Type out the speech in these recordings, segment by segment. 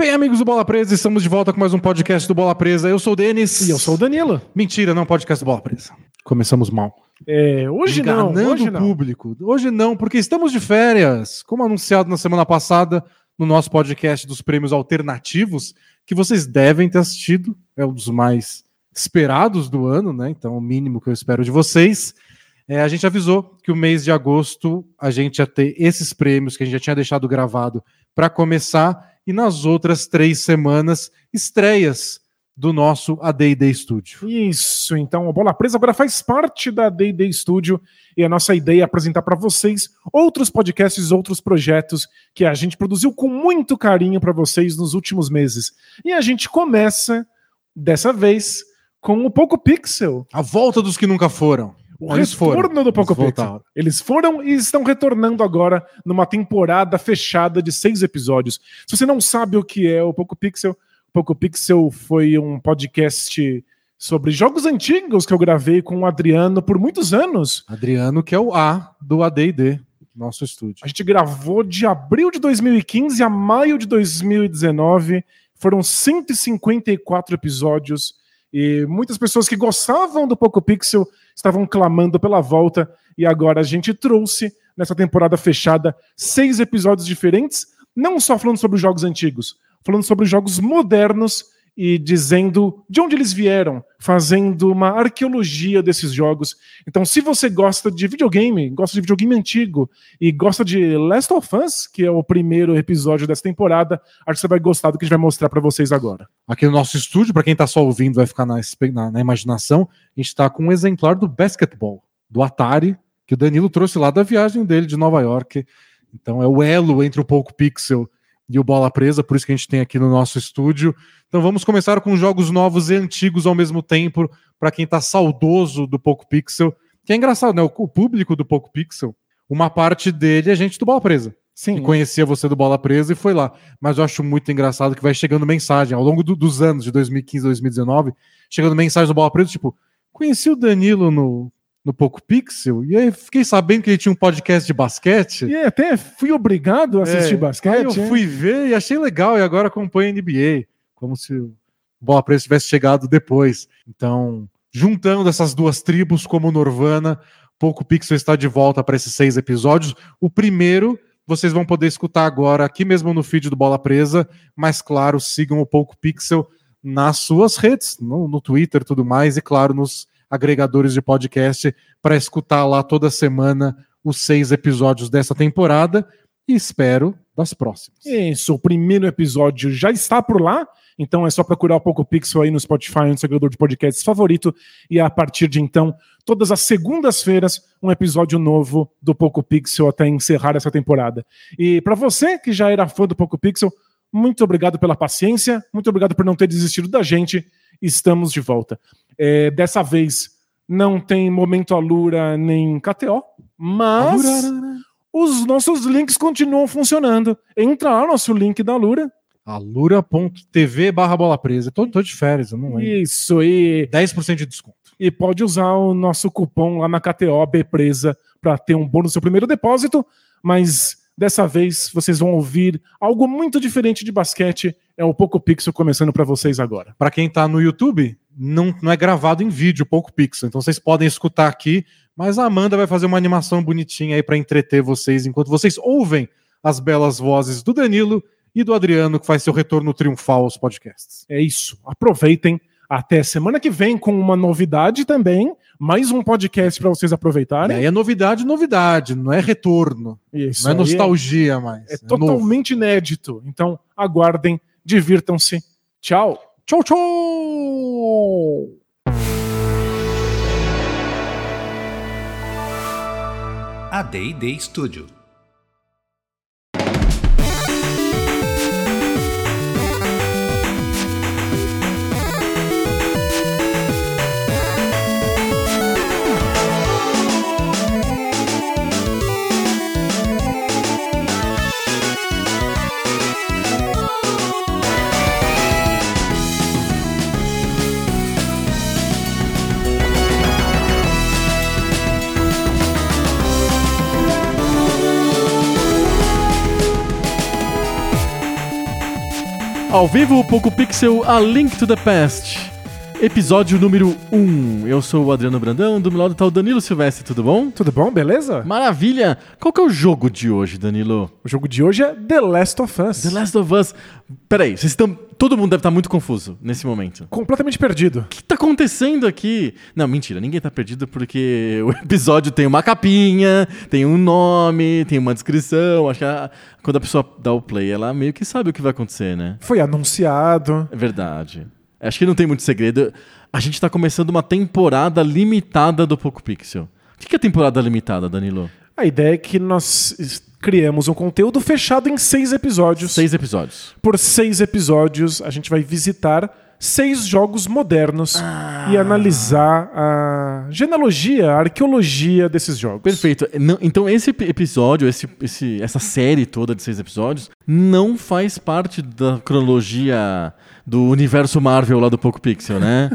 Bem, amigos do Bola Presa, estamos de volta com mais um podcast do Bola Presa. Eu sou o Denis. E eu sou o Danilo. Mentira, não, podcast do Bola Presa. Começamos mal. Hoje não. Hoje não. Público. Hoje não, porque estamos de férias. Como anunciado na semana passada, no nosso podcast dos prêmios alternativos, que vocês devem ter assistido. É um dos mais esperados do ano, né? Então, o mínimo que eu espero de vocês. A gente avisou que o mês de agosto a gente ia ter esses prêmios que a gente já tinha deixado gravado para começar, e nas outras 3 semanas, estreias do nosso A&D Studio. Isso, então o Bola Presa agora faz parte da A&D Studio e a nossa ideia é apresentar para vocês outros podcasts, outros projetos que a gente produziu com muito carinho para vocês nos últimos meses. E a gente começa, dessa vez, com o Poco Pixel. A volta dos que nunca foram. O retorno do Poco Pixel. Eles foram e estão retornando agora numa temporada fechada de 6 episódios. Se você não sabe o que é o Poco Pixel foi um podcast sobre jogos antigos que eu gravei com o Adriano por muitos anos. Adriano, que é o A do A&D, nosso estúdio. A gente gravou de abril de 2015 a maio de 2019. Foram 154 episódios. E muitas pessoas que gostavam do Poco Pixel estavam clamando pela volta, e agora a gente trouxe, nessa temporada fechada, 6 episódios diferentes, não só falando sobre os jogos antigos, falando sobre os jogos modernos e dizendo de onde eles vieram, fazendo uma arqueologia desses jogos. Então, se você gosta de videogame antigo e gosta de Last of Us, que é o primeiro episódio dessa temporada, acho que você vai gostar do que a gente vai mostrar para vocês agora. Aqui no nosso estúdio, para quem tá só ouvindo, vai ficar na imaginação, a gente tá com um exemplar do Basketball, do Atari, que o Danilo trouxe lá da viagem dele de Nova York. Então é o elo entre o Poco Pixel e o Bola Presa, por isso que a gente tem aqui no nosso estúdio. Então vamos começar com jogos novos e antigos ao mesmo tempo, para quem tá saudoso do Poco Pixel, que é engraçado, né? O público do Poco Pixel, uma parte dele é gente do Bola Presa. Sim. Que conhecia você do Bola Presa e foi lá. Mas eu acho muito engraçado que vai chegando mensagem, ao longo dos anos, de 2015 a 2019, chegando mensagem do Bola Presa, tipo, conheci o Danilo no Poco Pixel, e aí fiquei sabendo que ele tinha um podcast de basquete. E até fui obrigado a assistir basquete. Aí eu fui ver e achei legal, e agora acompanho a NBA, como se o Bola Presa tivesse chegado depois. Então, juntando essas duas tribos como Norvana, Poco Pixel está de volta para esses 6 episódios. O primeiro vocês vão poder escutar agora aqui mesmo no feed do Bola Presa, mas claro, sigam o Poco Pixel nas suas redes, no Twitter e tudo mais, e claro, nos agregadores de podcast, para escutar lá toda semana os 6 episódios dessa temporada, e espero das próximas. Isso, o primeiro episódio já está por lá, então é só procurar o Poco Pixel aí no Spotify, no seu agregador de podcasts favorito, e a partir de então, todas as segundas-feiras, um episódio novo do Poco Pixel até encerrar essa temporada. E para você que já era fã do Poco Pixel, muito obrigado pela paciência, muito obrigado por não ter desistido da gente, estamos de volta. Dessa vez não tem Momento Alura nem KTO, mas os nossos links continuam funcionando. Entra lá no nosso link da Alura. alura.tv/Bola Presa. Tô de férias, eu não lembro. Isso, e 10% de desconto. E pode usar o nosso cupom lá na KTO BPresa para ter um bônus no seu primeiro depósito, mas dessa vez vocês vão ouvir algo muito diferente de basquete. É o Poco Pixel começando para vocês agora. Para quem tá no YouTube, não é gravado em vídeo o Poco Pixel, então vocês podem escutar aqui, mas a Amanda vai fazer uma animação bonitinha aí para entreter vocês, enquanto vocês ouvem as belas vozes do Danilo e do Adriano, que faz seu retorno triunfal aos podcasts. É isso, aproveitem. Até semana que vem com uma novidade também, mais um podcast para vocês aproveitarem. E aí é novidade, não é retorno, isso, não é nostalgia mais. É totalmente novo. Inédito, então aguardem, divirtam-se. Tchau. Tchau, tchau! A&D Studio. Ao vivo, o Poco Pixel, A Link to the Past. Episódio número 1. Eu sou o Adriano Brandão, do meu lado tá o Danilo Silvestre, tudo bom? Tudo bom, beleza? Maravilha! Qual que é o jogo de hoje, Danilo? O jogo de hoje é The Last of Us. The Last of Us. Peraí, todo mundo deve estar muito confuso nesse momento. Completamente perdido. O que tá acontecendo aqui? Não, mentira, ninguém tá perdido porque o episódio tem uma capinha, tem um nome, tem uma descrição. Acho que quando a pessoa dá o play, ela meio que sabe o que vai acontecer, né? Foi anunciado. É verdade. Acho que não tem muito segredo. A gente tá começando uma temporada limitada do Poco Pixel. O que é temporada limitada, Danilo? A ideia é que nós criamos um conteúdo fechado em 6 episódios. 6 episódios. Por 6 episódios, a gente vai visitar 6 jogos modernos e analisar a genealogia, a arqueologia desses jogos. Perfeito. Então esse episódio, essa série toda de 6 episódios, não faz parte da cronologia do universo Marvel lá do Poco Pixel, né?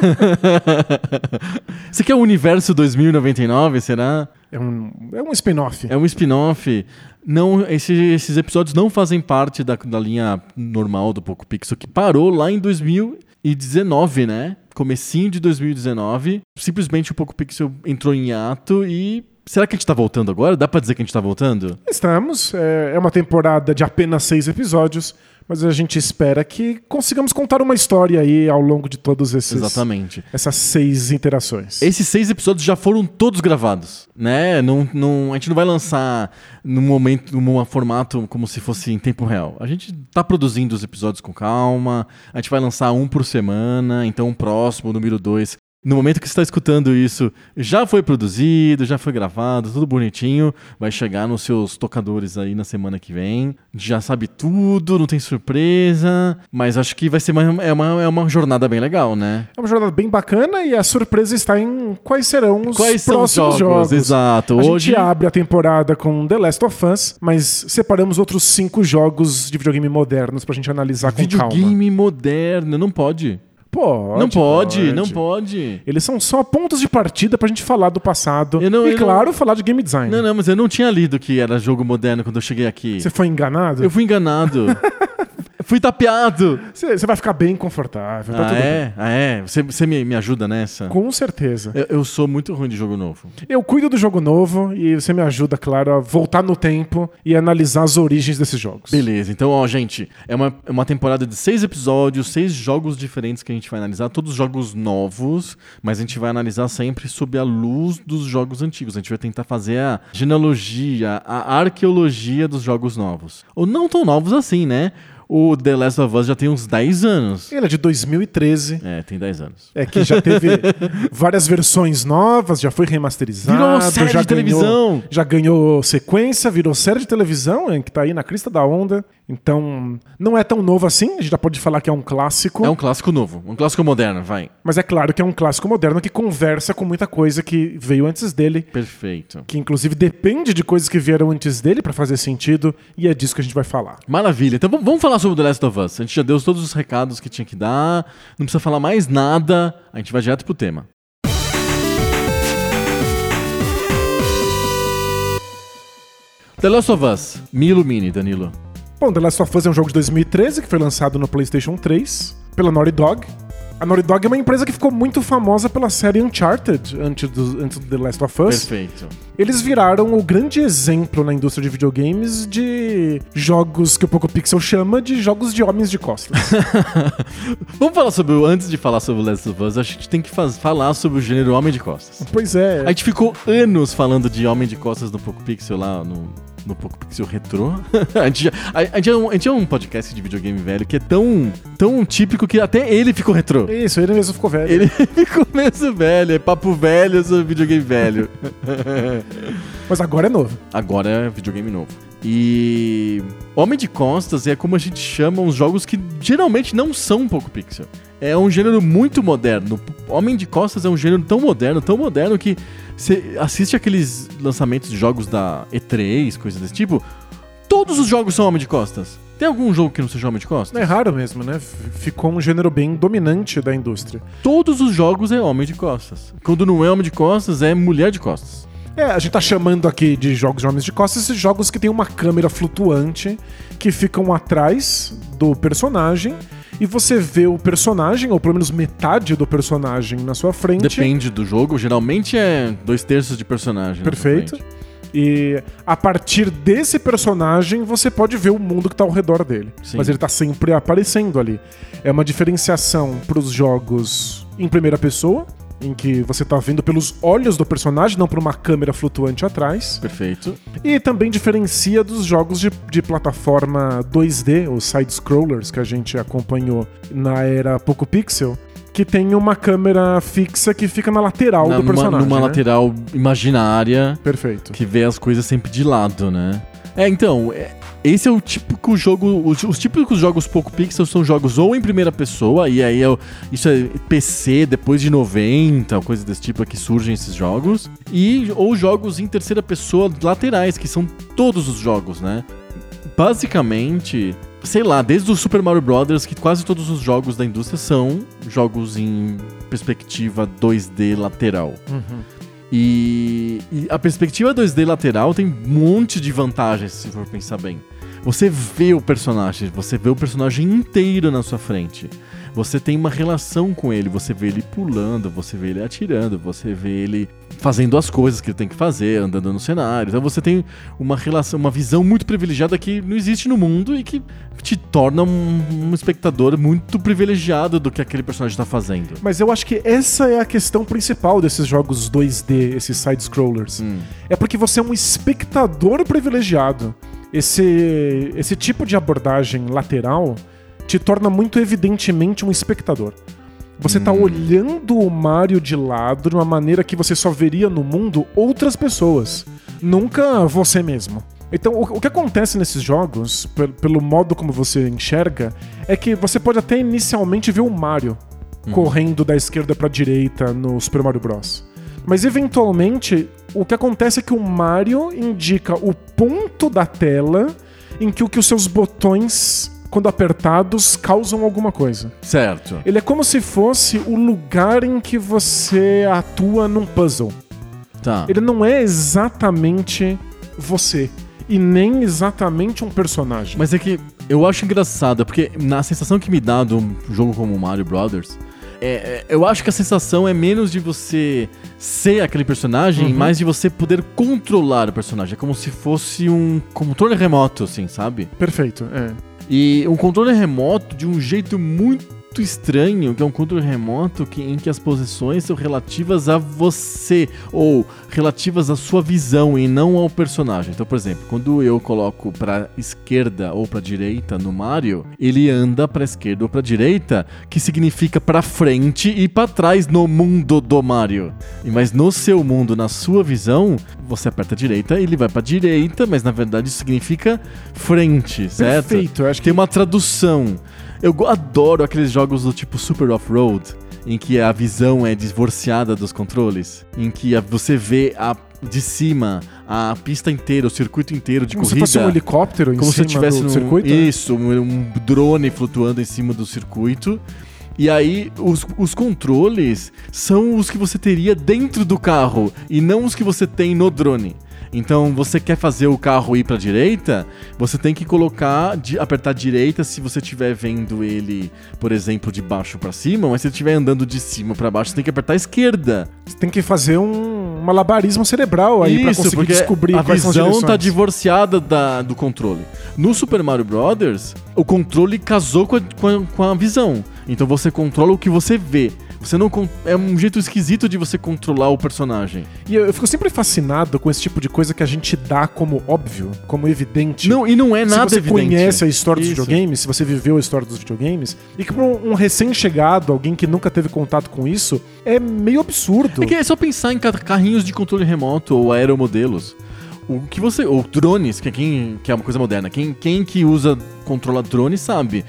Você quer o universo 2099, será? É um spin-off. É um spin-off. Não, esses episódios não fazem parte da linha normal do Poco Pixel, que parou lá em 2019, né? Comecinho de 2019. Simplesmente o Poco Pixel entrou em ato e... Será que a gente tá voltando agora? Dá pra dizer que a gente tá voltando? Estamos. É uma temporada de apenas 6 episódios, mas a gente espera que consigamos contar uma história aí ao longo de todos Exatamente. Essas 6 interações. Esses 6 episódios já foram todos gravados, né? A gente não vai lançar num formato como se fosse em tempo real. A gente tá produzindo os episódios com calma, a gente vai lançar um por semana, então o próximo, o número 2... No momento que você está escutando isso, já foi produzido, já foi gravado, tudo bonitinho. Vai chegar nos seus tocadores aí na semana que vem. Já sabe tudo, não tem surpresa. Mas acho que vai ser uma jornada bem legal, né? É uma jornada bem bacana e a surpresa está em quais serão os próximos jogos. Exato. A gente abre a temporada com The Last of Us, mas separamos outros 5 jogos de videogame modernos pra gente analisar com calma. Videogame moderno, não pode. Não pode. Eles são só pontos de partida pra gente falar do passado falar de game design. Não, mas eu não tinha lido que era jogo moderno quando eu cheguei aqui. Você foi enganado? Eu fui enganado. Fui tapeado. Você vai ficar bem confortável. Tá tudo bem. Você me ajuda nessa? Com certeza. Eu sou muito ruim de jogo novo. Eu cuido do jogo novo e você me ajuda, claro, a voltar no tempo e analisar as origens desses jogos. Beleza. Então, gente, é uma temporada de 6 episódios, 6 jogos diferentes que a gente vai analisar, todos jogos novos, mas a gente vai analisar sempre sob a luz dos jogos antigos. A gente vai tentar fazer a genealogia, a arqueologia dos jogos novos. Ou não tão novos assim, né? O The Last of Us já tem uns 10 anos. Ele é de 2013. Tem 10 anos. É que já teve várias versões novas, já foi remasterizado. Virou série de televisão. Já ganhou sequência, virou série de televisão, que tá aí na crista da onda. Então, não é tão novo assim, a gente já pode falar que é um clássico. É um clássico novo, um clássico moderno, vai. Mas é claro que é um clássico moderno que conversa com muita coisa que veio antes dele. Perfeito. Que inclusive depende de coisas que vieram antes dele pra fazer sentido, e é disso que a gente vai falar. Maravilha. Então vamos falar sobre The Last of Us. A gente já deu todos os recados que tinha que dar, não precisa falar mais nada, a gente vai direto pro tema. The Last of Us, me ilumine, Danilo. Bom, The Last of Us é um jogo de 2013 que foi lançado no PlayStation 3 pela Naughty Dog. A Naughty Dog é uma empresa que ficou muito famosa pela série Uncharted antes do The Last of Us. Perfeito. Eles viraram o grande exemplo na indústria de videogames de jogos que o Poco Pixel chama de jogos de homens de costas. Vamos falar antes de falar sobre The Last of Us, a gente tem que falar sobre o gênero homem de costas. Pois é. A gente ficou anos falando de homem de costas no Poco Pixel lá no Poco Pixel Retrô. a gente é um podcast de videogame velho que é tão típico que até ele ficou retrô. Isso, ele mesmo ficou velho. Ele ficou mesmo velho, é papo velho sobre videogame velho. Mas agora é novo. Agora é videogame novo. E homem de costas é como a gente chama uns jogos que geralmente não são um Poco Pixel. É um gênero muito moderno. Homem de costas é um gênero tão moderno que você assiste aqueles lançamentos de jogos da E3, coisas desse tipo, todos os jogos são homem de costas. Tem algum jogo que não seja homem de costas? É raro mesmo, né? Ficou um gênero bem dominante da indústria. Todos os jogos é homem de costas. Quando não é homem de costas, é mulher de costas. A gente tá chamando aqui de jogos de homens de costas, esses jogos que tem uma câmera flutuante que ficam atrás do personagem e você vê o personagem, ou pelo menos metade do personagem na sua frente. Depende do jogo, geralmente é 2/3 de personagem. Perfeito. E a partir desse personagem você pode ver o mundo que tá ao redor dele. Sim. Mas ele tá sempre aparecendo ali. É uma diferenciação pros jogos em primeira pessoa, em que você tá vendo pelos olhos do personagem, não por uma câmera flutuante atrás. Perfeito. E também diferencia dos jogos de plataforma 2D, os side-scrollers que a gente acompanhou na era Poco Pixel, que tem uma câmera fixa que fica na lateral do personagem. Numa né? lateral imaginária. Perfeito. Que vê as coisas sempre de lado, né? Então, esse é o típico jogo. Os típicos jogos Poco Pixel são jogos ou em primeira pessoa, e aí isso é PC depois de 90, coisa desse tipo é que surgem esses jogos, ou jogos em terceira pessoa laterais, que são todos os jogos, né? Basicamente, sei lá, desde o Super Mario Bros., que quase todos os jogos da indústria são jogos em perspectiva 2D lateral. E a perspectiva 2D lateral tem um monte de vantagens, se for pensar bem. Você vê o personagem inteiro na sua frente. Você tem uma relação com ele, você vê ele pulando, você vê ele atirando, você vê ele fazendo as coisas que ele tem que fazer, andando no cenário. Então você tem uma relação, uma visão muito privilegiada que não existe no mundo e que te torna um espectador muito privilegiado do que aquele personagem está fazendo. Mas eu acho que essa é a questão principal desses jogos 2D, esses side-scrollers. É porque você é um espectador privilegiado. Esse tipo de abordagem lateral te torna muito evidentemente um espectador. Você tá olhando o Mario de lado de uma maneira que você só veria no mundo outras pessoas, nunca você mesmo. Então, o que acontece nesses jogos, pelo modo como você enxerga, é que você pode até inicialmente ver o Mario correndo da esquerda pra direita no Super Mario Bros. Mas, eventualmente, o que acontece é que o Mario indica o ponto da tela em que os seus botões, quando apertados, causam alguma coisa. Certo. Ele é como se fosse o lugar em que você atua num puzzle. Tá. Ele não é exatamente você. E nem exatamente um personagem. Mas é que eu acho engraçado, porque na sensação que me dá de um jogo como Mario Brothers, eu acho que a sensação é menos de você ser aquele personagem, mais de você poder controlar o personagem. É como se fosse um controle remoto, assim, sabe? Perfeito, E um controle remoto de um jeito muito estranho, que é um controle remoto em que as posições são relativas a você, ou relativas à sua visão e não ao personagem. Então, por exemplo, quando eu coloco pra esquerda ou pra direita no Mario, ele anda pra esquerda ou pra direita, que significa pra frente e pra trás no mundo do Mario. Mas no seu mundo, na sua visão, você aperta a direita e ele vai pra direita, mas na verdade isso significa frente, certo? Perfeito, eu acho que tem uma tradução. Eu adoro aqueles jogos do tipo Super Off-Road, em que a visão é divorciada dos controles, em que você vê de cima a pista inteira, o circuito inteiro de corrida. Como se fosse um helicóptero em cima do circuito? Isso, um drone flutuando em cima do circuito. E aí, os controles são os que você teria dentro do carro, e não os que você tem no drone. Então, você quer fazer o carro ir pra direita, você tem que apertar direita se você estiver vendo ele, por exemplo, de baixo pra cima, mas se ele estiver andando de cima pra baixo, você tem que apertar a esquerda. Você tem que fazer um malabarismo cerebral aí pra conseguir descobrir quais são as direções. A visão tá divorciada do controle. No Super Mario Bros., o controle casou com a visão. Então, você controla o que você vê. Você não é um jeito esquisito de você controlar o personagem. E eu fico sempre fascinado com esse tipo de coisa que a gente dá como óbvio, como evidente. Não, e não é nada evidente. Se você conhece a história dos videogames, se você viveu a história dos videogames, e que para um recém-chegado, alguém que nunca teve contato com isso, é meio absurdo. É que é só pensar em carrinhos de controle remoto ou aeromodelos. Ou drones, que é uma coisa moderna. Quem que controla drone sabe.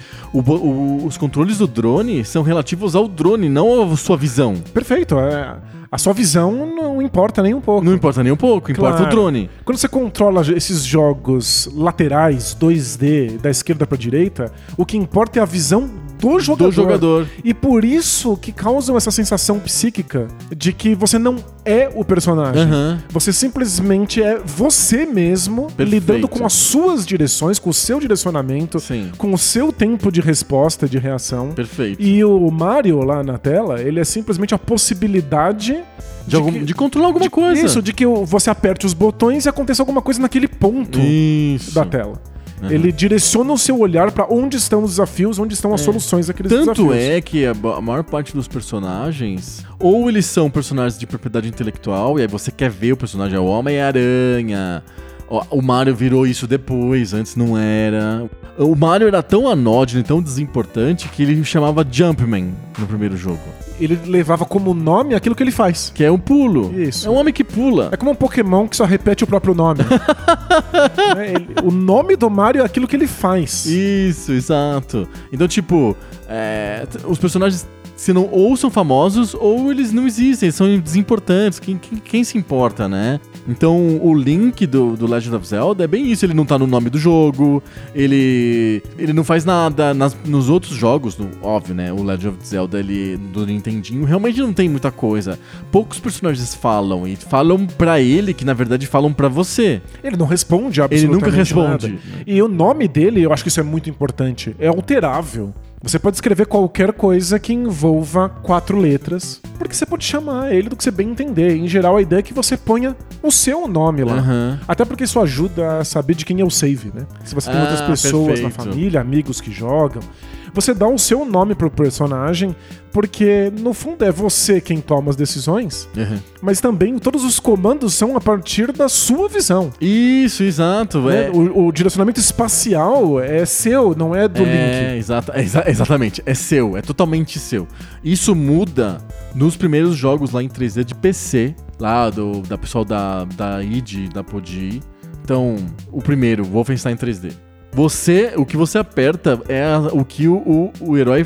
Os controles do drone são relativos ao drone, não à sua visão. Perfeito. A sua visão não importa nem um pouco. Não importa nem um pouco, importa o drone. Quando você controla esses jogos laterais, 2D, da esquerda pra direita, o que importa é a visão do jogador. Do jogador. E por isso que causam essa sensação psíquica de que você não é o personagem. Você simplesmente é você mesmo, lidando com as suas direções, com o seu direcionamento, com o seu tempo de resposta, de reação. Perfeito. E o Mario lá na tela, ele é simplesmente a possibilidade de controlar alguma coisa. Isso, de que você aperte os botões e aconteça alguma coisa naquele ponto da tela. Ele direciona o seu olhar pra onde estão os desafios, onde estão as soluções daqueles desafios. Tanto é que a maior parte dos personagens, ou eles são personagens de propriedade intelectual, e aí você quer ver o personagem, é o Homem-Aranha. O Mario virou isso depois, antes não era. O Mario era tão anódino e tão desimportante que ele chamava Jumpman no primeiro jogo. Ele levava como nome aquilo que ele faz. Que é um pulo. Isso. É um homem que pula. É como um Pokémon que só repete o próprio nome. O nome do Mario é aquilo que ele faz. Isso, exato. Então, tipo, os personagens ou são famosos ou eles não existem, são desimportantes. Quem se importa, né? Então, o Link do Legend of Zelda é bem isso. Ele não tá no nome do jogo, ele não faz nada. Nos outros jogos, óbvio, né? O Legend of Zelda do Nintendinho realmente não tem muita coisa. Poucos personagens falam, e falam pra ele que, na verdade, falam pra você. Ele não responde absolutamente Ele nunca responde. Nada. E o nome dele, eu acho que isso é muito importante, é alterável. Você pode escrever qualquer coisa que envolva 4 letras, porque você pode chamar ele do que você bem entender. Em geral, a ideia é que você ponha o seu nome lá. Até porque isso ajuda a saber de quem é o save, né? Se você tem outras pessoas na família, amigos que jogam, você dá o seu nome pro personagem, porque no fundo é você quem toma as decisões, mas também todos os comandos são a partir da sua visão. Isso, exato. Né? O direcionamento espacial é seu, não é do Link. Exatamente, é seu, é totalmente seu. Isso muda nos primeiros jogos lá em 3D de PC, lá da pessoal da id, da Podi. Então, o primeiro, Wolfenstein 3D. O que você aperta é o que o herói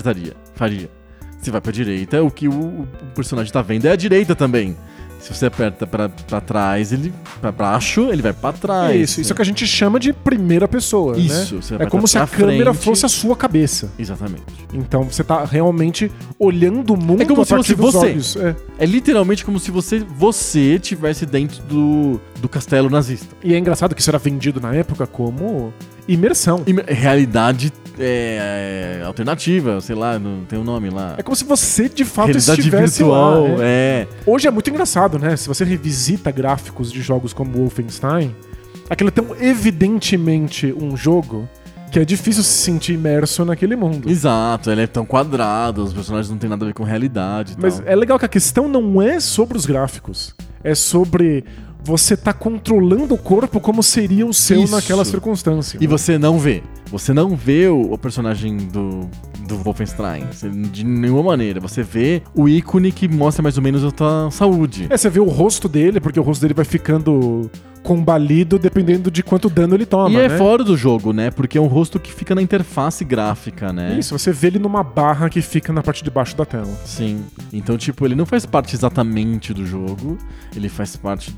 faria. Se vai pra direita, o que o personagem tá vendo é a direita também. Se você aperta pra trás, pra baixo, ele vai pra trás. Isso é o que a gente chama de primeira pessoa, isso, né? É como se a câmera fosse a sua cabeça. Exatamente. Então você tá realmente olhando o mundo como a partir dos olhos. É literalmente como se você tivesse dentro do castelo nazista. E é engraçado que isso era vendido na época como imersão. Realidade alternativa, sei lá, não tem um nome lá. É como se você de fato realidade estivesse virtual, lá. Hoje é muito engraçado, né? Se você revisita gráficos de jogos como Wolfenstein, aquilo é tão evidentemente um jogo que é difícil se sentir imerso naquele mundo. Exato, ele é tão quadrado, os personagens não tem nada a ver com realidade e Mas tal. É legal que a questão não é sobre os gráficos, é sobre você tá controlando o corpo como seria o seu naquela circunstância. E você não vê. Você não vê o personagem do Wolfenstein de nenhuma maneira. Você vê o ícone que mostra mais ou menos a tua saúde. Você vê o rosto dele, porque o rosto dele vai ficando combalido dependendo de quanto dano ele toma, E né? é fora do jogo, né? Porque é um rosto que fica na interface gráfica, né? Isso, você vê ele numa barra que fica na parte de baixo da tela. Sim. Então, tipo, ele não faz parte exatamente do jogo. Ele faz parte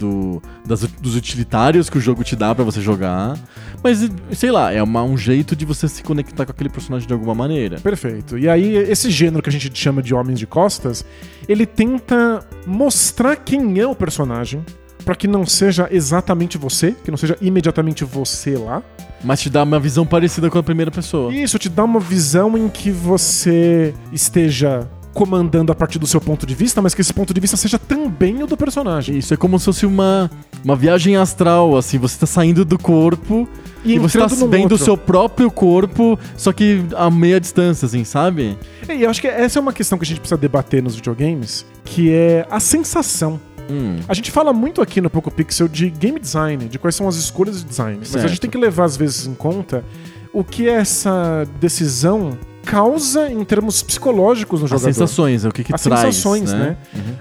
dos utilitários que o jogo te dá pra você jogar. Mas, sei lá, é um jeito de você se conectar com aquele personagem de alguma maneira. Perfeito. E aí, esse gênero que a gente chama de Homens de Costas, ele tenta mostrar quem é o personagem, pra que não seja exatamente você, que não seja imediatamente você lá. Mas te dá uma visão parecida com a primeira pessoa. Isso, te dá uma visão em que você esteja comandando a partir do seu ponto de vista, mas que esse ponto de vista seja também o do personagem. Isso, é como se fosse uma viagem astral, assim, você tá saindo do corpo e você tá vendo o seu próprio corpo, só que a meia distância, assim, sabe? E eu acho que essa é uma questão que a gente precisa debater nos videogames, que é a sensação. A gente fala muito aqui no Poco Pixel de game design, de quais são as escolhas de design, mas a gente tem que levar às vezes em conta o que essa decisão causa em termos psicológicos no jogador. As sensações, é o que traz, sensações, né?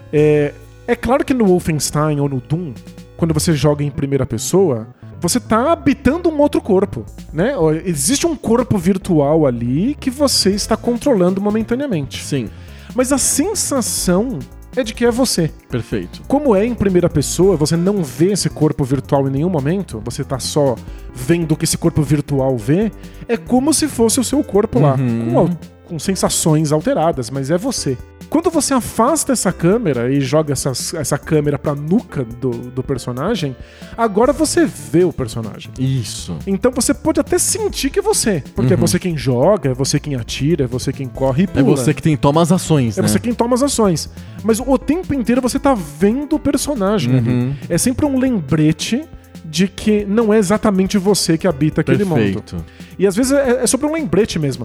É claro que no Wolfenstein ou no Doom, quando você joga em primeira pessoa, você tá habitando um outro corpo, né? Existe um corpo virtual ali que você está controlando momentaneamente. Sim. Mas a sensação é de que é você. Perfeito. Como é em primeira pessoa, você não vê esse corpo virtual em nenhum momento, você tá só vendo o que esse corpo virtual vê, é como se fosse o seu corpo lá, com com sensações alteradas, mas é você. Quando você afasta essa câmera e joga essa câmera pra nuca do personagem, agora você vê o personagem. Isso. Então você pode até sentir que é você, porque é você quem joga, é você quem atira, é você quem corre e pula. É você que toma as ações, né? É você quem toma as ações. Mas o tempo inteiro você tá vendo o personagem ali. É sempre um lembrete de que não é exatamente você que habita aquele mundo. E às vezes é sobre um lembrete mesmo.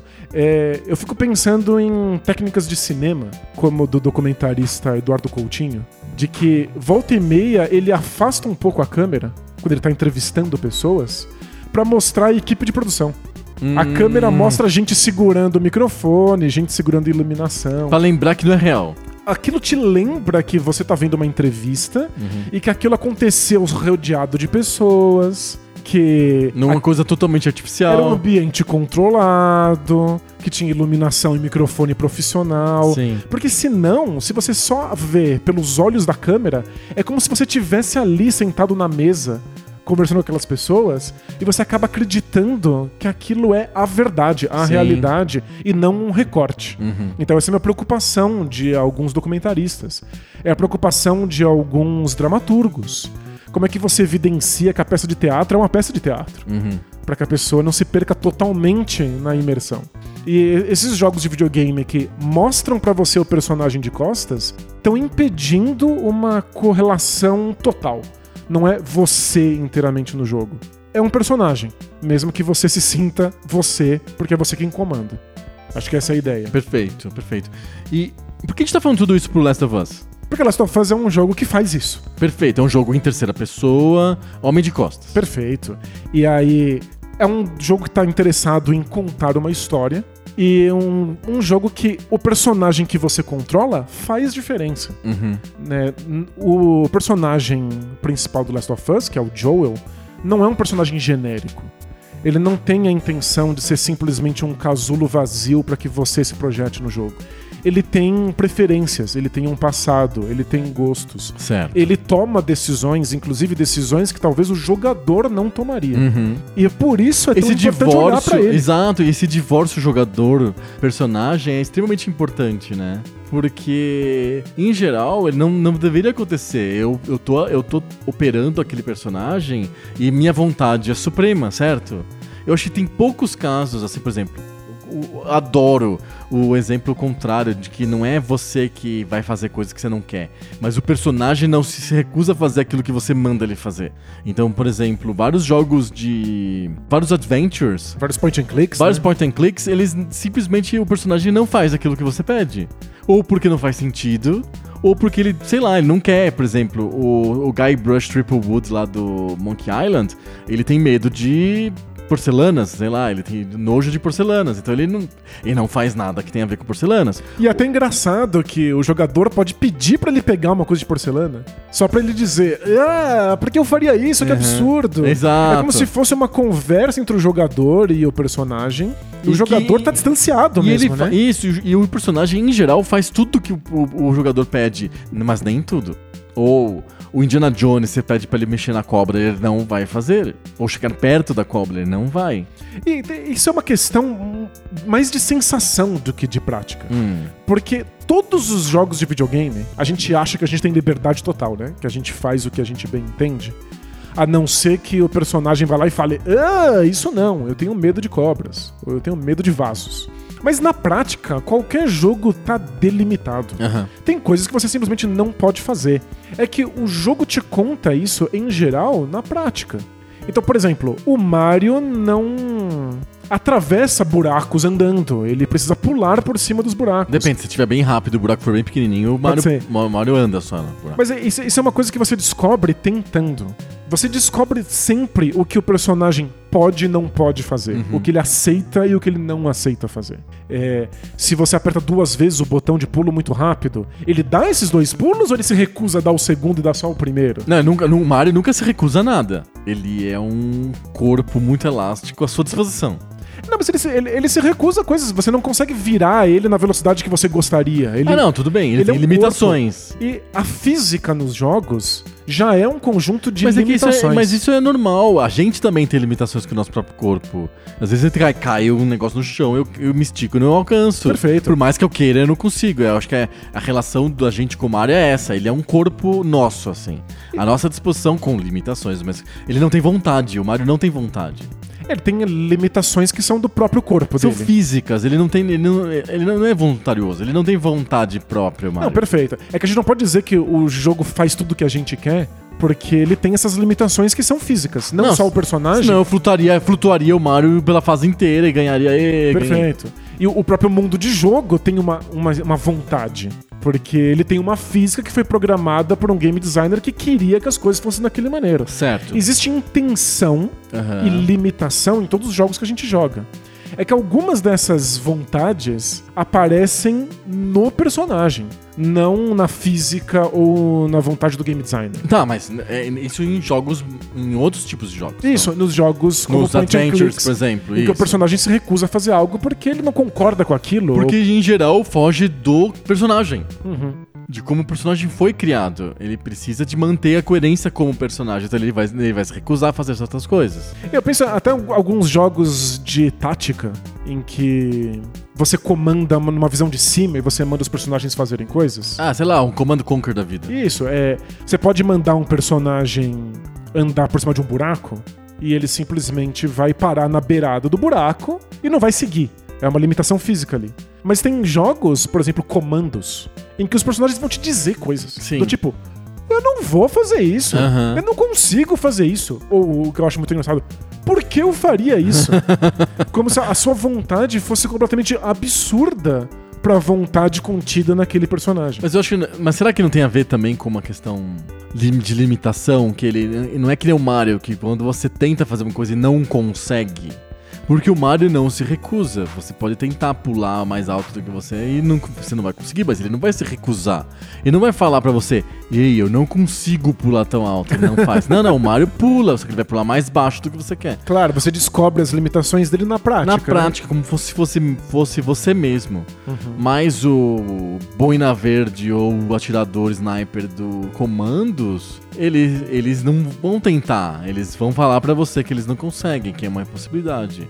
Eu fico pensando em técnicas de cinema, como do documentarista Eduardo Coutinho, de que volta e meia ele afasta um pouco a câmera, quando ele tá entrevistando pessoas, pra mostrar a equipe de produção. A câmera mostra gente segurando o microfone, gente segurando a iluminação. Pra lembrar que não é real. Aquilo te lembra que você tá vendo uma entrevista e que aquilo aconteceu rodeado de pessoas, que... Numa coisa totalmente artificial. Era um ambiente controlado, que tinha iluminação e microfone profissional. Sim. Porque senão, se você só vê pelos olhos da câmera, é como se você estivesse ali sentado na mesa, conversando com aquelas pessoas, e você acaba acreditando que aquilo é a verdade, a realidade, e não um recorte. Então essa é a minha preocupação de alguns documentaristas. É a preocupação de alguns dramaturgos. Como é que você evidencia que a peça de teatro é uma peça de teatro? Para que a pessoa não se perca totalmente na imersão. E esses jogos de videogame que mostram pra você o personagem de costas estão impedindo uma correlação total. Não é você inteiramente no jogo. É um personagem, mesmo que você se sinta você, porque é você quem comanda. Acho que essa é a ideia. Perfeito, perfeito. E por que a gente tá falando tudo isso pro Last of Us? Porque Last of Us é um jogo que faz isso. Perfeito, é um jogo em terceira pessoa, homem de costas. Perfeito. E aí, é um jogo que tá interessado em contar uma história. E um jogo que o personagem que você controla faz diferença. Né? O personagem principal do Last of Us, que é o Joel, não é um personagem genérico. Ele não tem a intenção de ser simplesmente um casulo vazio para que você se projete no jogo. Ele tem preferências, ele tem um passado, ele tem gostos. Certo. Ele toma decisões, inclusive decisões que talvez o jogador não tomaria. E é por isso tão importante olhar pra ele. Exato, e esse divórcio jogador-personagem é extremamente importante, né? Porque, em geral, ele não deveria acontecer. Eu tô operando aquele personagem e minha vontade é suprema, certo? Eu acho que tem poucos casos, assim, por exemplo... Adoro o exemplo contrário de que não é você que vai fazer coisas que você não quer, mas o personagem não se recusa a fazer aquilo que você manda ele fazer. Então, por exemplo, vários adventures, vários point and clicks, point and clicks, eles simplesmente o personagem não faz aquilo que você pede, ou porque não faz sentido, ou porque ele, sei lá, ele não quer. Por exemplo, o Guy Brush Triplewood lá do Monkey Island, ele tem medo de porcelanas, sei lá, ele tem nojo de porcelanas, então ele não faz nada que tenha a ver com porcelanas. E é até engraçado que o jogador pode pedir pra ele pegar uma coisa de porcelana, só pra ele dizer, por que eu faria isso? Que absurdo. Exato. É como se fosse uma conversa entre o jogador e o personagem, e o jogador tá distanciado mesmo, né? Isso, e o personagem em geral faz tudo que o jogador pede, mas nem tudo. Ou o Indiana Jones, você pede pra ele mexer na cobra, ele não vai fazer. Ou chegar perto da cobra, ele não vai. E isso é uma questão mais de sensação do que de prática. Porque todos os jogos de videogame, a gente acha que a gente tem liberdade total, né? Que a gente faz o que a gente bem entende. A não ser que o personagem vá lá e fale, isso não, eu tenho medo de cobras. Ou eu tenho medo de vasos. Mas na prática, qualquer jogo tá delimitado. Tem coisas que você simplesmente não pode fazer. É que o jogo te conta isso, em geral, na prática. Então, por exemplo, o Mario não atravessa buracos andando. Ele precisa pular por cima dos buracos. Depende, se estiver bem rápido e o buraco for bem pequenininho, o Mario anda só no buraco. Mas isso é uma coisa que você descobre tentando. Você descobre sempre o que o personagem pode e não pode fazer. O que ele aceita e o que ele não aceita fazer. Se você aperta 2 vezes o botão de pulo muito rápido, ele dá esses 2 pulos ou ele se recusa a dar o segundo e dá só o primeiro? Não, o Mario nunca se recusa a nada. Ele é um corpo muito elástico à sua disposição. Não, mas ele se recusa a coisas. Você não consegue virar ele na velocidade que você gostaria. Não, tudo bem. Ele tem limitações. Corpo. E a física nos jogos já é um conjunto de limitações. Mas isso é normal. A gente também tem limitações com o nosso próprio corpo. Às vezes cai um negócio no chão, eu me estico e não alcanço. Perfeito. Por mais que eu queira, eu não consigo. Eu acho que a relação da gente com o Mario é essa. Ele é um corpo nosso, assim. A nossa disposição com limitações, mas ele não tem vontade. O Mario não tem vontade. Ele tem limitações que são do próprio corpo dele. São físicas, ele não é voluntarioso, ele não tem vontade própria, Mario. Não, perfeito. É que a gente não pode dizer que o jogo faz tudo o que a gente quer, porque ele tem essas limitações que são físicas. Não só o personagem. Senão flutuaria o Mario pela fase inteira e ganharia. Perfeito. E o próprio mundo de jogo tem uma vontade. Porque ele tem uma física que foi programada por um game designer que queria que as coisas fossem daquele maneira. Certo. Existe intenção e limitação em todos os jogos que a gente joga. É que algumas dessas vontades aparecem no personagem, não na física ou na vontade do game designer. Tá, mas isso em outros tipos de jogos. Isso, nos jogos como nos Adventures, por exemplo. Em que o personagem se recusa a fazer algo porque ele não concorda com aquilo. Porque, em geral, foge do personagem. Uhum. De como o personagem foi criado. Ele precisa de manter a coerência como personagem, então ele vai se recusar a fazer certas coisas. Eu penso até alguns jogos de tática em que você comanda numa visão de cima e você manda os personagens fazerem coisas. Sei lá, um Command & Conquer da vida. Isso, você pode mandar um personagem andar por cima de um buraco e ele simplesmente vai parar na beirada do buraco e não vai seguir. É uma limitação física ali. Mas tem jogos, por exemplo, comandos, em que os personagens vão te dizer coisas. Sim. Do tipo, eu não vou fazer isso. Eu não consigo fazer isso. Ou o que eu acho muito engraçado, por que eu faria isso? Como se a sua vontade fosse completamente absurda pra vontade contida naquele personagem. Mas será que não tem a ver também com uma questão de limitação? Que ele não é que nem o Mario, que quando você tenta fazer uma coisa e não consegue... Porque o Mario não se recusa. Você pode tentar pular mais alto do que você e você não vai conseguir, mas ele não vai se recusar. Ele não vai falar pra você, ei, eu não consigo pular tão alto. Ele não faz. Não, o Mario pula, só que ele vai pular mais baixo do que você quer. Claro, você descobre as limitações dele na prática. Na prática, como se fosse você mesmo. Uhum. Mas o Boina Verde ou o atirador sniper do Comandos, eles não vão tentar. Eles vão falar pra você que eles não conseguem, que é uma impossibilidade.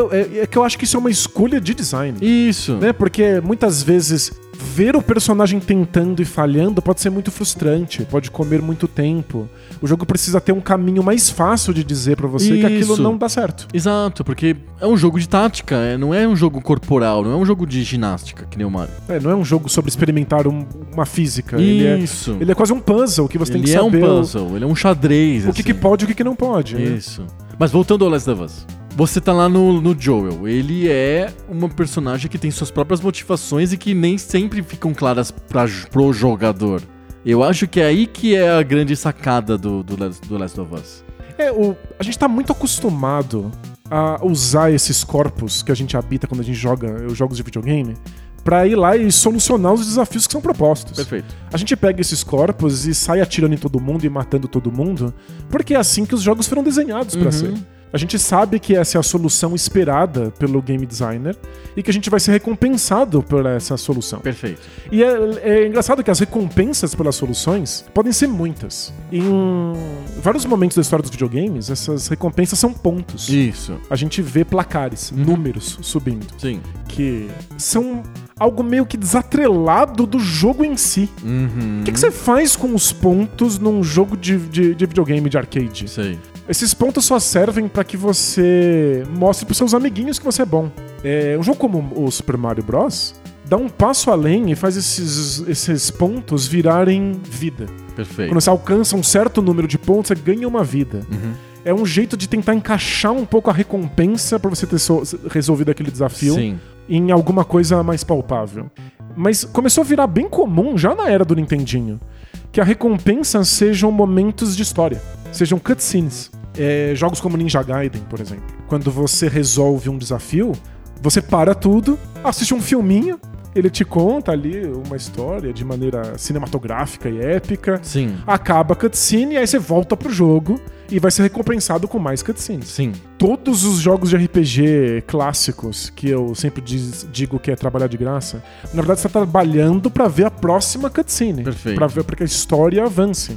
É que eu acho que isso é uma escolha de design. Isso. Né? Porque muitas vezes ver o personagem tentando e falhando pode ser muito frustrante, pode comer muito tempo. O jogo precisa ter um caminho mais fácil de dizer pra você que aquilo não dá certo. Exato, porque é um jogo de tática, não é um jogo corporal, não é um jogo de ginástica, que nem o Mario. Não é um jogo sobre experimentar uma física. Isso. Ele é quase um puzzle que você tem que saber. Ele é um puzzle, ele é um xadrez. O que pode e o que não pode. Isso. Né? Mas voltando ao Last of Us. Você tá lá no Joel. Ele é uma personagem que tem suas próprias motivações e que nem sempre ficam claras pro jogador. Eu acho que é aí que é a grande sacada do Last of Us. A gente tá muito acostumado a usar esses corpos que a gente habita quando a gente joga os jogos de videogame pra ir lá e solucionar os desafios que são propostos. Perfeito. A gente pega esses corpos e sai atirando em todo mundo e matando todo mundo, porque é assim que os jogos foram desenhados pra ser. A gente sabe que essa é a solução esperada pelo game designer e que a gente vai ser recompensado por essa solução. Perfeito. E é engraçado que as recompensas pelas soluções podem ser muitas. Em vários momentos da história dos videogames, essas recompensas são pontos. Isso. A gente vê placares, números subindo. Sim. Que são algo meio que desatrelado do jogo em si. O que você faz com os pontos num jogo de videogame, de arcade? Sei. Esses pontos só servem pra que você mostre pros seus amiguinhos que você é bom. Um jogo como o Super Mario Bros. Dá um passo além e faz esses pontos virarem vida. Perfeito. Quando você alcança um certo número de pontos, você ganha uma vida. É um jeito de tentar encaixar um pouco a recompensa pra você ter resolvido aquele desafio. Sim. Em alguma coisa mais palpável. Mas começou a virar bem comum já na era do Nintendinho que a recompensa sejam momentos de história, sejam cutscenes. Jogos como Ninja Gaiden, por exemplo. Quando você resolve um desafio, você para tudo, assiste um filminho, ele te conta ali uma história de maneira cinematográfica e épica. Sim. Acaba a cutscene e aí você volta pro jogo e vai ser recompensado com mais cutscenes. Sim. Todos os jogos de RPG clássicos, que eu sempre digo que é trabalhar de graça, na verdade você tá trabalhando pra ver a próxima cutscene. Perfeito. Pra ver que a história avance.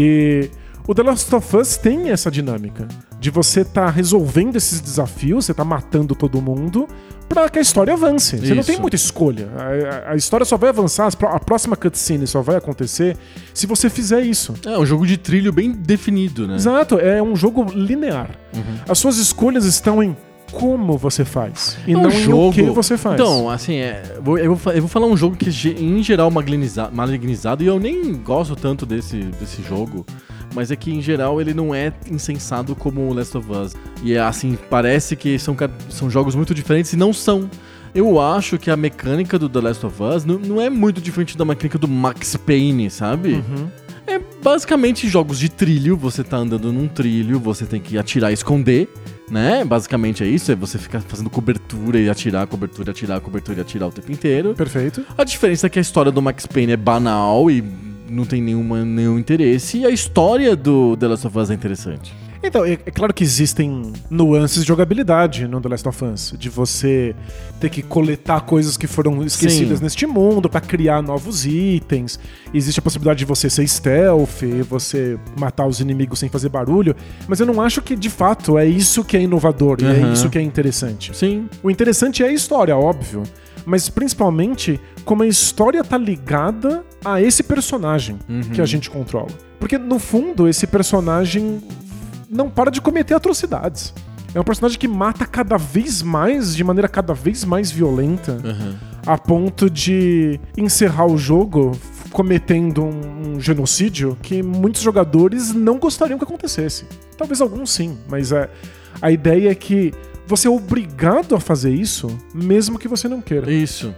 E o The Last of Us tem essa dinâmica de você tá resolvendo esses desafios, você tá matando todo mundo pra que a história avance. Você não tem muita escolha. A história só vai avançar, a próxima cutscene só vai acontecer se você fizer isso. É um jogo de trilho bem definido, né? Exato, é um jogo linear. As suas escolhas estão em como você faz e não em o que você faz. Então, assim, eu vou falar um jogo que em geral malignizado, e eu nem gosto tanto desse jogo, mas é que em geral ele não é insensado como o Last of Us. E assim, parece que são jogos muito diferentes e não são. Eu acho que a mecânica do The Last of Us não é muito diferente da mecânica do Max Payne, sabe? É basicamente jogos de trilho, você tá andando num trilho, você tem que atirar e esconder, né? Basicamente é isso, é você ficar fazendo cobertura e atirar, cobertura, atirar, cobertura e atirar o tempo inteiro. Perfeito. A diferença é que a história do Max Payne é banal e não tem nenhum interesse, e a história do The Last of Us é interessante. Então, é claro que existem nuances de jogabilidade no The Last of Us, de você ter que coletar coisas que foram esquecidas neste mundo pra criar novos itens. Existe a possibilidade de você ser stealth, você matar os inimigos sem fazer barulho, mas eu não acho que, de fato, é isso que é inovador e é isso que é interessante. Sim. O interessante é a história, óbvio, mas principalmente como a história tá ligada a esse personagem que a gente controla. Porque, no fundo, esse personagem não para de cometer atrocidades. É um personagem que mata cada vez mais, de maneira cada vez mais violenta, a ponto de encerrar o jogo cometendo um genocídio que muitos jogadores não gostariam que acontecesse. Talvez alguns sim, mas a ideia é que você é obrigado a fazer isso, mesmo que você não queira. Isso.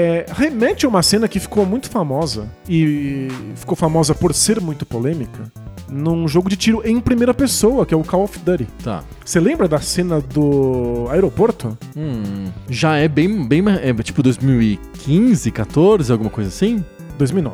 Remete a uma cena que ficou muito famosa, e ficou famosa por ser muito polêmica, num jogo de tiro em primeira pessoa, que é o Call of Duty. Tá. Você lembra da cena do aeroporto? Já é bem tipo 2015, 14, alguma coisa assim? 2009.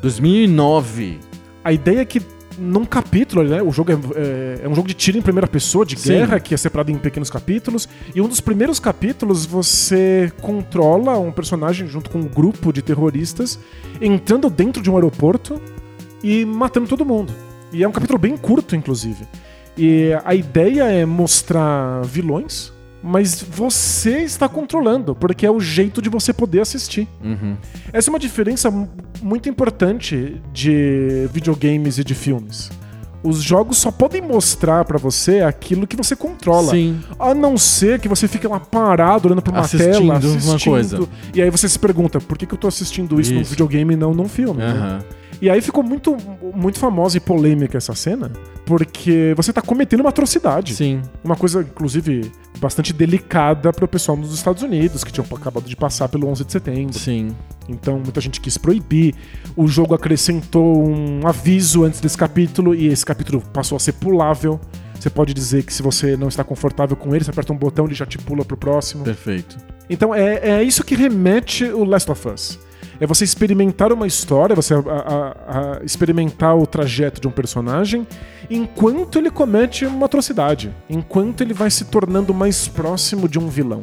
2009. A ideia é que num capítulo, né, o jogo é um jogo de tiro em primeira pessoa, de guerra, que é separado em pequenos capítulos, e um dos primeiros capítulos você controla um personagem junto com um grupo de terroristas entrando dentro de um aeroporto e matando todo mundo. E é um capítulo bem curto, inclusive. E a ideia é mostrar vilões, mas você está controlando, porque é o jeito de você poder assistir. Essa é uma diferença muito importante de videogames e de filmes. Os jogos só podem mostrar pra você aquilo que você controla. Sim. A não ser que você fique lá parado, olhando pra uma tela, assistindo uma coisa. E aí você se pergunta, por que eu tô assistindo isso num videogame e não num filme? Né? E aí ficou muito, muito famosa e polêmica essa cena, porque você tá cometendo uma atrocidade. Sim. Uma coisa, inclusive, bastante delicada pro pessoal nos Estados Unidos, que tinham acabado de passar pelo 11 de setembro. Sim. Então, muita gente quis proibir. O jogo acrescentou um aviso antes desse capítulo, e esse capítulo passou a ser pulável. Você pode dizer que se você não está confortável com ele, você aperta um botão e ele já te pula pro próximo. Perfeito. Então, é isso que remete o Last of Us. É você experimentar uma história, você experimentar o trajeto de um personagem enquanto ele comete uma atrocidade, enquanto ele vai se tornando mais próximo de um vilão.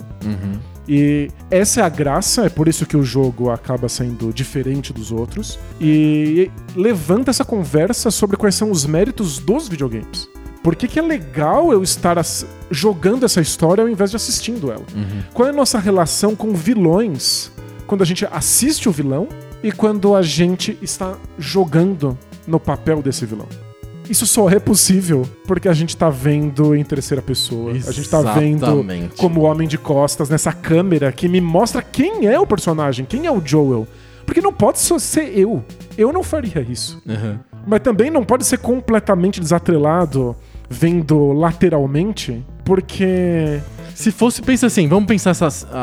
E essa é a graça, é por isso que o jogo acaba sendo diferente dos outros, e levanta essa conversa sobre quais são os méritos dos videogames. Por que é legal eu estar jogando essa história ao invés de assistindo ela? Qual é a nossa relação com vilões quando a gente assiste o vilão e quando a gente está jogando no papel desse vilão? Isso só é possível porque a gente tá vendo em terceira pessoa. Exatamente. A gente tá vendo como homem de costas nessa câmera que me mostra quem é o personagem, quem é o Joel. Porque não pode só ser eu. Eu não faria isso. Mas também não pode ser completamente desatrelado, vendo lateralmente, porque... Se fosse, pensa assim, vamos pensar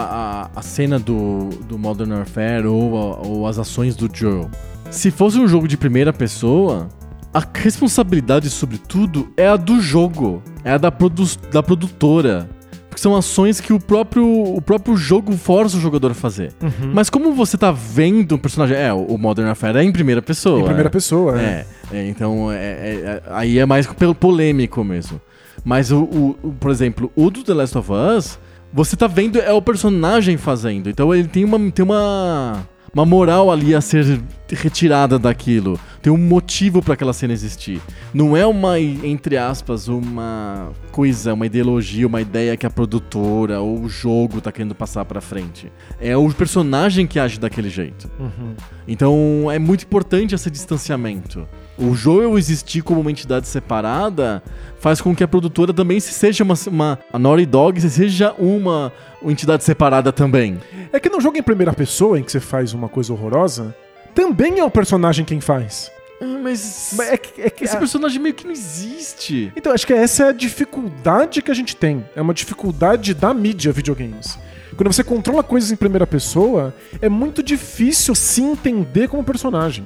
a cena do Modern Warfare ou as ações do Joel. Se fosse um jogo de primeira pessoa, a responsabilidade sobre tudo é a do jogo, é a da produtora. Porque que são ações que o próprio jogo força o jogador a fazer. Mas como você tá vendo um personagem... o Modern Warfare é em primeira pessoa. Em primeira pessoa, então aí é mais polêmico mesmo. Mas, por exemplo, o do The Last of Us, você tá vendo o personagem fazendo. Então ele tem uma moral ali a ser retirada daquilo. Tem um motivo pra aquela cena existir. Não é entre aspas, uma coisa, uma ideologia, uma ideia que a produtora ou o jogo tá querendo passar pra frente. É o personagem que age daquele jeito. Então é muito importante esse distanciamento. O Joel existir como uma entidade separada faz com que a produtora também seja a Naughty Dog seja uma entidade separada também. É que no jogo em primeira pessoa, em que você faz uma coisa horrorosa, também é o personagem quem faz. Mas esse personagem meio que não existe. Então, acho que essa é a dificuldade que a gente tem. É uma dificuldade da mídia videogames. Quando você controla coisas em primeira pessoa, é muito difícil se entender como personagem.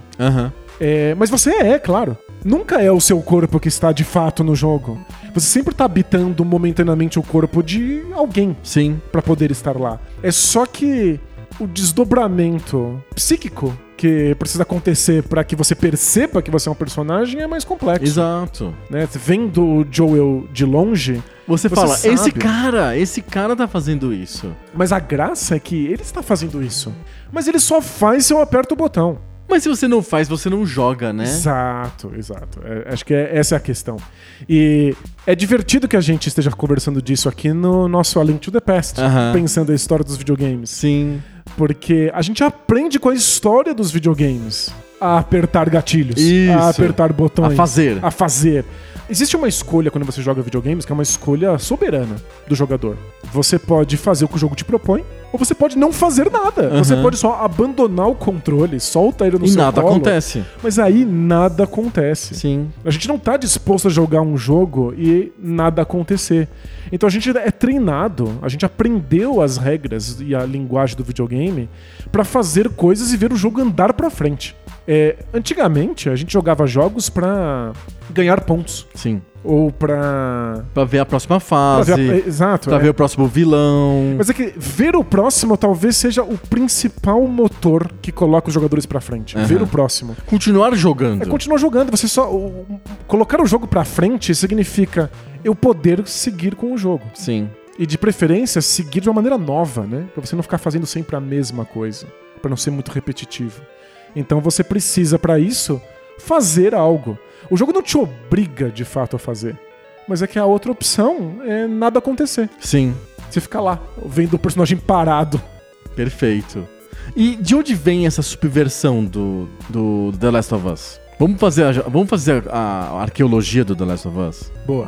Mas você claro. Nunca é o seu corpo que está de fato no jogo. Você sempre está habitando momentaneamente o corpo de alguém. Sim. Pra poder estar lá. É só que o desdobramento psíquico que precisa acontecer pra que você perceba que você é um personagem é mais complexo. Exato. Né? Vendo o Joel de longe, você fala, sabe. esse cara tá fazendo isso. Mas a graça é que ele está fazendo isso. Mas ele só faz se eu aperto o botão. Mas se você não faz, você não joga, né? Exato. Acho que essa é a questão. E é divertido que a gente esteja conversando disso aqui no nosso A Link to the Past, pensando a história dos videogames. Sim. Porque a gente aprende com a história dos videogames a apertar gatilhos, a apertar botões, a fazer. Existe uma escolha quando você joga videogames que é uma escolha soberana do jogador. Você pode fazer o que o jogo te propõe, ou você pode não fazer nada. Você pode só abandonar o controle, solta ele no seu colo. E nada acontece. Mas aí nada acontece. Sim. A gente não tá disposto a jogar um jogo e nada acontecer. Então a gente é treinado, a gente aprendeu as regras e a linguagem do videogame pra fazer coisas e ver o jogo andar pra frente. Antigamente, a gente jogava jogos pra ganhar pontos. Sim. Ou pra ver a próxima fase. Exato. Pra ver o próximo vilão. Mas é que ver o próximo talvez seja o principal motor que coloca os jogadores pra frente. Ver o próximo. Continuar jogando. Continuar jogando. Você só... colocar o jogo pra frente significa eu poder seguir com o jogo. Sim. E de preferência, seguir de uma maneira nova, né? Pra você não ficar fazendo sempre a mesma coisa. Pra não ser muito repetitivo. Então você precisa, pra isso, fazer algo. O jogo não te obriga, de fato, a fazer. Mas é que a outra opção é nada acontecer. Sim. Você fica lá, vendo o personagem parado. Perfeito. E de onde vem essa subversão do The Last of Us? Vamos fazer a arqueologia do The Last of Us? Boa.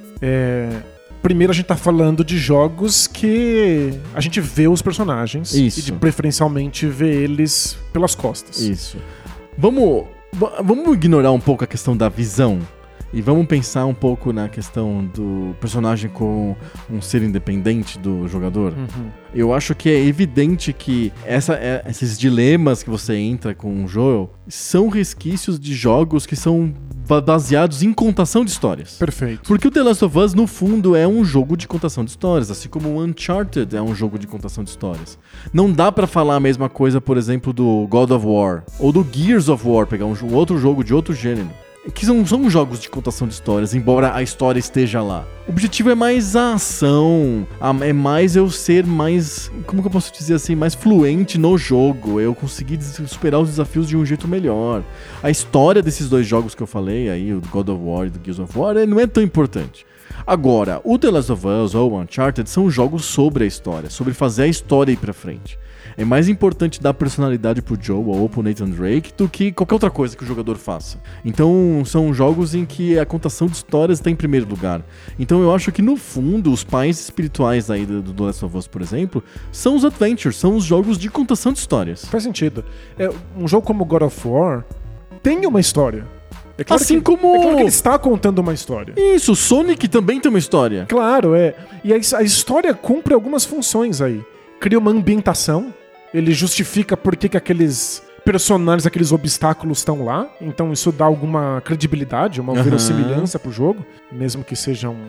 Primeiro a gente tá falando de jogos que a gente vê os personagens. Isso. E preferencialmente vê eles pelas costas. Isso. Vamos ignorar um pouco a questão da visão e vamos pensar um pouco na questão do personagem com um ser independente do jogador. Eu acho que é evidente que esses dilemas que você entra com o Joel são resquícios de jogos que são baseados em contação de histórias. Perfeito. Porque o The Last of Us, no fundo, é um jogo de contação de histórias, assim como o Uncharted é um jogo de contação de histórias. Não dá pra falar a mesma coisa, por exemplo, do God of War ou do Gears of War, pegar um outro jogo de outro gênero. Que são jogos de contação de histórias, embora a história esteja lá. O objetivo é mais a ação, é mais eu ser mais, como que eu posso dizer assim, mais fluente no jogo, eu conseguir superar os desafios de um jeito melhor. A história desses dois jogos que eu falei aí, o God of War e o Gears of War, não é tão importante. Agora, o The Last of Us ou o Uncharted são jogos sobre a história, sobre fazer a história ir pra frente. É mais importante dar personalidade pro Joel ou pro Nathan Drake do que qualquer outra coisa que o jogador faça. Então, são jogos em que a contação de histórias está em primeiro lugar. Então, eu acho que, no fundo, os pais espirituais aí do The Last of Us, por exemplo, são os adventures, são os jogos de contação de histórias. Faz sentido. Um jogo como God of War tem uma história. É claro assim que, como... É claro que ele está contando uma história. Isso, o Sonic também tem uma história. Claro, E a história cumpre algumas funções aí. Cria uma ambientação. Ele justifica por que aqueles personagens, aqueles obstáculos estão lá. Então isso dá alguma credibilidade, uma verossimilhança pro jogo. Mesmo que sejam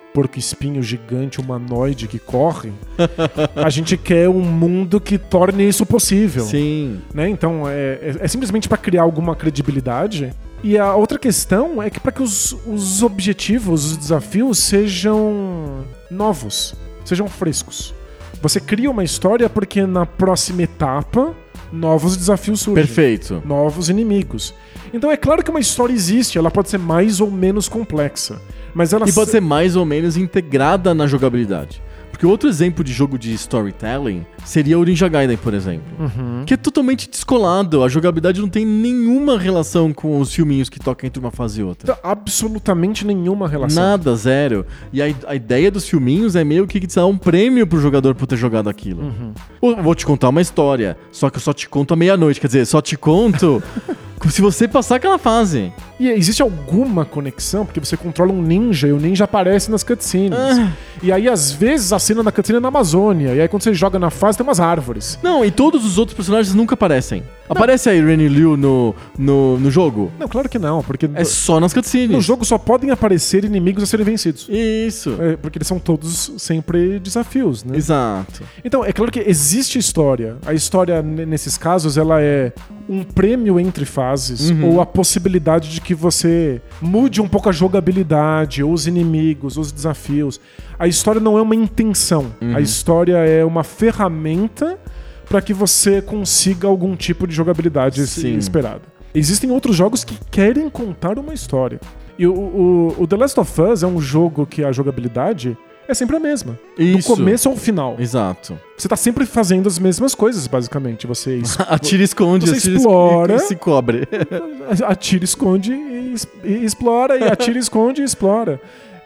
porco-espinho gigante, humanoide que corre, a gente quer um mundo que torne isso possível. Sim. Né? Então, é simplesmente para criar alguma credibilidade. E a outra questão é que para que os objetivos, os desafios sejam novos, sejam frescos. Você cria uma história porque na próxima etapa, novos desafios surgem. Perfeito. Novos inimigos. Então é claro que uma história existe, ela pode ser mais ou menos complexa. Mas ela E pode ser mais ou menos integrada na jogabilidade. Porque outro exemplo de jogo de storytelling seria o Ninja Gaiden, por exemplo. Que é totalmente descolado. A jogabilidade não tem nenhuma relação com os filminhos que tocam entre uma fase e outra. Absolutamente nenhuma relação. Nada, zero. E a ideia dos filminhos é meio que dar um prêmio pro jogador por ter jogado aquilo. Eu vou te contar uma história, só que eu só te conto à meia-noite. Quer dizer, só te conto se você passar aquela fase. E existe alguma conexão? Porque você controla um ninja e o ninja aparece nas cutscenes. E aí, às vezes, a cena da cutscene é na Amazônia. E aí, quando você joga na fase, tem umas árvores. Não, e todos os outros personagens nunca aparecem. Aparece a Irene Liu no jogo? Não, claro que não. Porque É só nas cutscenes. no jogo só podem aparecer inimigos a serem vencidos. Isso. Porque eles são todos sempre desafios, né? Exato. Então, é claro que existe história. A história, nesses casos, ela é um prêmio entre fases ou a possibilidade de que você mude um pouco a jogabilidade, ou os inimigos, os desafios. A história não é uma intenção. A história é uma ferramenta para que você consiga algum tipo de jogabilidade esperada. Existem outros jogos que querem contar uma história. E o The Last of Us é um jogo que a jogabilidade é sempre a mesma. Isso. Do começo ao final. Exato. Você tá sempre fazendo as mesmas coisas, basicamente. Você Atira, esconde, você atira, explora, e se cobre. atira, esconde e explora, e atira, esconde e explora.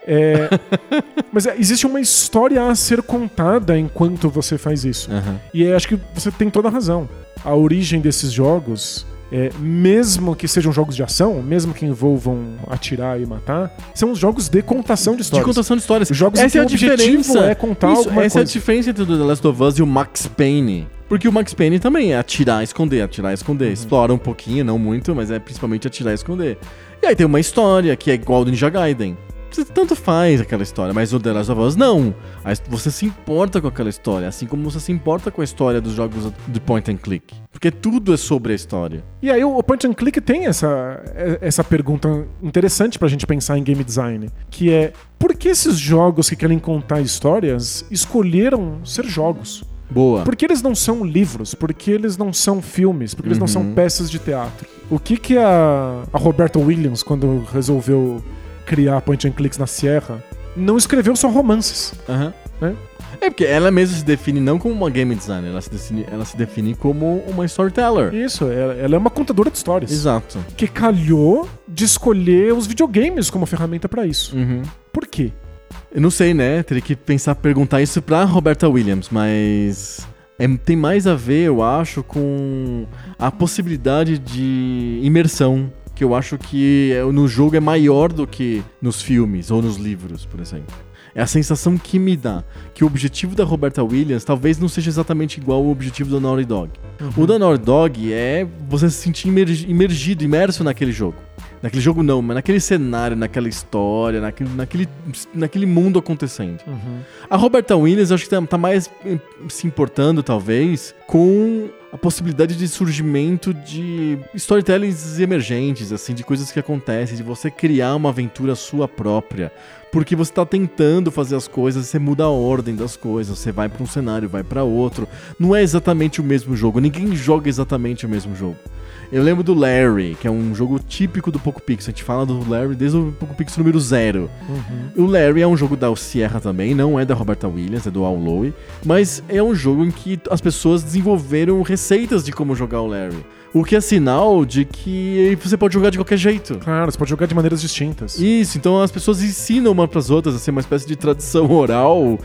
Mas existe uma história a ser contada enquanto você faz isso. E acho que você tem toda a razão. A origem desses jogos, mesmo que sejam jogos de ação, mesmo que envolvam atirar e matar, são jogos de contação de histórias. De contação de histórias. Os jogos essa é a objetivo diferença. é contar alguma essa é a coisa. diferença entre o The Last of Us e o Max Payne. Porque o Max Payne também é atirar, esconder. Explora um pouquinho, não muito, mas é principalmente atirar e esconder. E aí tem uma história que é igual ao do Ninja Gaiden. Você tanto faz aquela história, mas o The Last of Us não. Você se importa com aquela história, assim como você se importa com a história dos jogos de point and click. Porque tudo é sobre a história. E aí o point and click tem essa pergunta interessante pra gente pensar em game design, que é: por que esses jogos que querem contar histórias escolheram ser jogos? Boa. Por que eles não são livros? Por que eles não são filmes? Por que eles não são peças de teatro? O que a Roberta Williams, quando resolveu criar point and clicks na Sierra, não escreveu só romances? Né? É porque ela mesma se define não como uma game designer, ela se define como uma storyteller. Isso, ela é uma contadora de histórias. Exato. Que calhou de escolher os videogames como ferramenta pra isso. Por quê? Eu não sei, né? Teria que perguntar isso pra Roberta Williams, mas tem mais a ver, eu acho, com a possibilidade de imersão, que eu acho que no jogo é maior do que nos filmes ou nos livros, por exemplo. É a sensação que me dá, que o objetivo da Roberta Williams talvez não seja exatamente igual ao objetivo do Naughty Dog. O da Naughty Dog é você se sentir imerso naquele jogo. Naquele jogo não, mas naquele cenário, naquela história, naquele mundo acontecendo. A Roberta Williams, acho que tá mais se importando, talvez, com a possibilidade de surgimento de storytellings emergentes, assim, de coisas que acontecem, de você criar uma aventura sua própria. Porque você tá tentando fazer as coisas, você muda a ordem das coisas, você vai pra um cenário, vai pra outro. Não é exatamente o mesmo jogo, ninguém joga exatamente o mesmo jogo. Eu lembro do Larry, que é um jogo típico do Poco Pixel. A gente fala do Larry desde o Poco Pixel número 0. O Larry é um jogo da Sierra também, não é da Roberta Williams, é do Al Lowe. Mas é um jogo em que as pessoas desenvolveram receitas de como jogar o Larry. O que é sinal de que você pode jogar de qualquer jeito. Claro, você pode jogar de maneiras distintas. Isso, então as pessoas ensinam umas pras outras, assim, uma espécie de tradição oral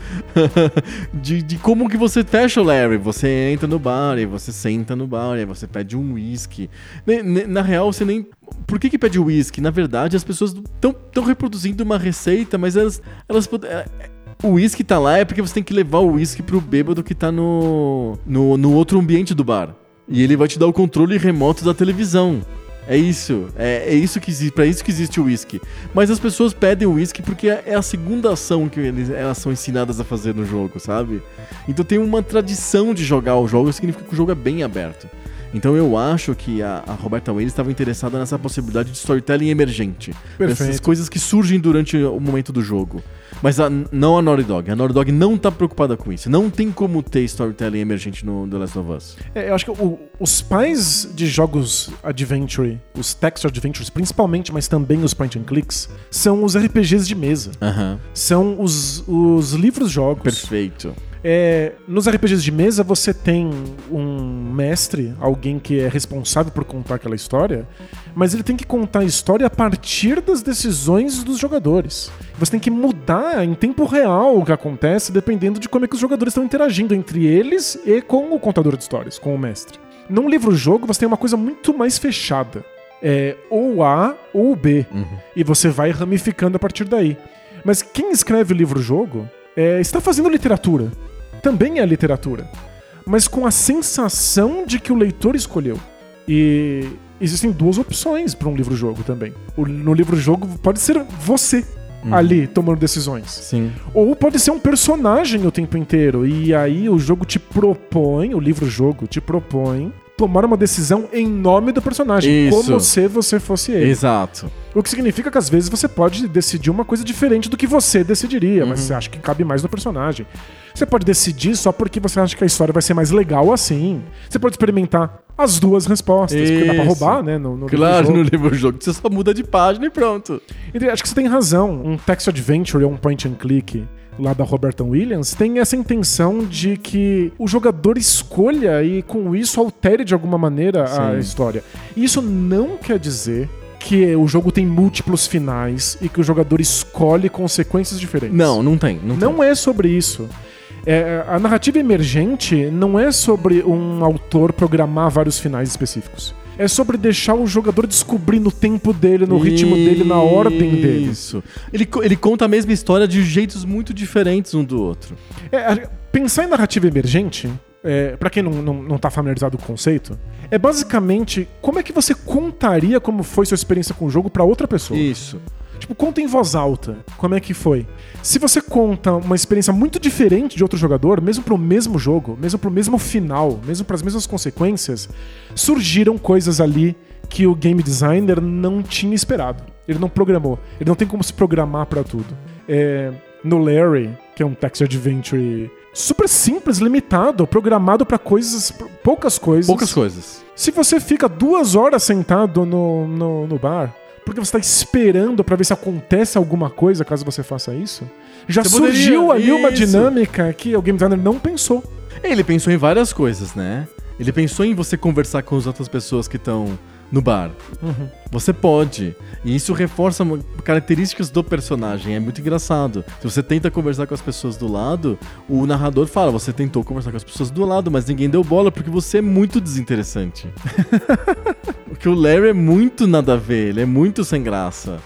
de como que você fecha o Larry. Você entra no bar, e você senta no bar, e você pede um whisky. Na real, você nem... Por que pede whisky? Na verdade, as pessoas estão reproduzindo uma receita, mas elas o whisky tá lá é porque você tem que levar o whisky pro bêbado que tá no outro ambiente do bar. E ele vai te dar o controle remoto da televisão. É isso. É isso que existe. Pra isso que existe o whisky. Mas as pessoas pedem o whisky porque é a segunda ação que elas são ensinadas a fazer no jogo, sabe? Então tem uma tradição de jogar o jogo, significa que o jogo é bem aberto. Então eu acho que a Roberta Williams estava interessada nessa possibilidade de storytelling emergente. Perfeito. Essas coisas que surgem durante o momento do jogo. Mas não a Naughty Dog. A Naughty Dog não tá preocupada com isso. Não tem como ter storytelling emergente no The Last of Us. Eu acho que os pais de jogos adventure, os text adventures principalmente, mas também os point and clicks, são os RPGs de mesa. São os livros-jogos. Perfeito. Nos RPGs de mesa você tem um mestre, alguém que é responsável por contar aquela história, mas ele tem que contar a história a partir das decisões dos jogadores. Você tem que mudar em tempo real o que acontece, dependendo de como é que os jogadores estão interagindo entre eles e com o contador de histórias, com o mestre. Num livro-jogo você tem uma coisa muito mais fechada. Ou A ou B. E você vai ramificando a partir daí. Mas quem escreve o livro-jogo está fazendo literatura. Também é literatura. Mas com a sensação de que o leitor escolheu. E existem duas opções para um livro-jogo também. No livro-jogo pode ser você ali tomando decisões. Sim. Ou pode ser um personagem o tempo inteiro. E aí o jogo te propõe, o livro-jogo te propõe tomar uma decisão em nome do personagem. Isso. Como se você fosse ele. Exato. O que significa que às vezes você pode decidir uma coisa diferente do que você decidiria, mas você acha que cabe mais no personagem. Você pode decidir só porque você acha que a história vai ser mais legal assim. Você pode experimentar as duas respostas, porque dá pra roubar, né? Claro, no livro-jogo você só muda de página e pronto. Então, acho que você tem razão. Um text adventure ou um point and click lá da Roberta Williams tem essa intenção de que o jogador escolha e com isso altere de alguma maneira a história. E isso não quer dizer que o jogo tem múltiplos finais e que o jogador escolhe consequências diferentes. Não tem. Não é sobre isso. A narrativa emergente não é sobre um autor programar vários finais específicos. É sobre deixar o jogador descobrir no tempo dele, no ritmo dele, na ordem dele. Isso. Ele conta a mesma história de jeitos muito diferentes um do outro. Pensar em narrativa emergente, pra quem não tá familiarizado com o conceito, é basicamente como é que você contaria como foi sua experiência com o jogo pra outra pessoa. Isso. Tipo, conta em voz alta como é que foi. Se você conta uma experiência muito diferente de outro jogador, mesmo pro mesmo jogo, mesmo pro mesmo final, mesmo pras mesmas consequências, surgiram coisas ali que o game designer não tinha esperado. Ele não programou. Ele não tem como se programar pra tudo. No Larry, que é um text adventure super simples, limitado, programado pra coisas, poucas coisas. Poucas coisas. Se você fica 2 horas sentado no bar, porque você tá esperando pra ver se acontece alguma coisa caso você faça isso, já surgiu ali uma dinâmica que o game designer não pensou. Ele pensou em várias coisas, né? Ele pensou em você conversar com as outras pessoas que estão no bar. Você pode. E isso reforça características do personagem. É muito engraçado. Se você tenta conversar com as pessoas do lado, o narrador fala, você tentou conversar com as pessoas do lado, mas ninguém deu bola porque você é muito desinteressante. Porque o Larry é muito nada a ver, ele é muito sem graça.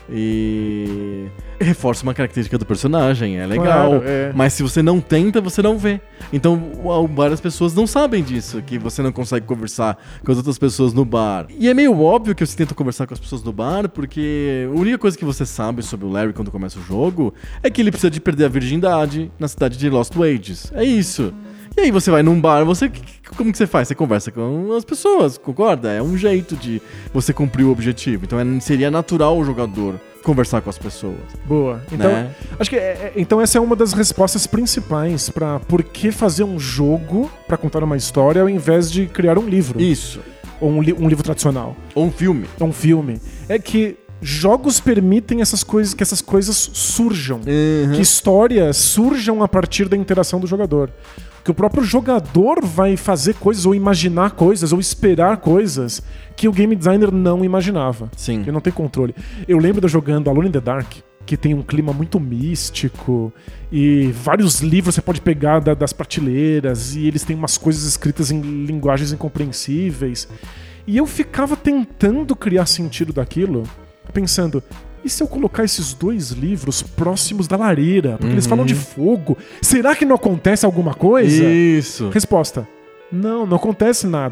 E reforça uma característica do personagem, é legal. Claro, Mas se você não tenta, você não vê. Então várias pessoas não sabem disso, que você não consegue conversar com as outras pessoas no bar. E é meio óbvio que você tenta conversar com as pessoas no bar, porque a única coisa que você sabe sobre o Larry quando começa o jogo é que ele precisa de perder a virgindade na cidade de Lost Wages. É isso. E aí você vai num bar, como que você faz? Você conversa com as pessoas, concorda? É um jeito de você cumprir o objetivo. Então seria natural o jogador conversar com as pessoas. Boa. Então, né? Acho que então essa é uma das respostas principais pra por que fazer um jogo pra contar uma história ao invés de criar um livro. Isso. Ou um livro tradicional. Ou um filme. Um filme. É que jogos permitem que essas coisas surjam. Que histórias surjam a partir da interação do jogador. Que o próprio jogador vai fazer coisas, ou imaginar coisas, ou esperar coisas que o game designer não imaginava. Sim. Ele não tem controle. Eu lembro de eu jogando Alone in the Dark, que tem um clima muito místico, e vários livros você pode pegar das prateleiras, e eles têm umas coisas escritas em linguagens incompreensíveis. E eu ficava tentando criar sentido daquilo, pensando... E se eu colocar esses 2 livros próximos da lareira? Porque eles falam de fogo. Será que não acontece alguma coisa? Isso. Resposta. Não acontece nada.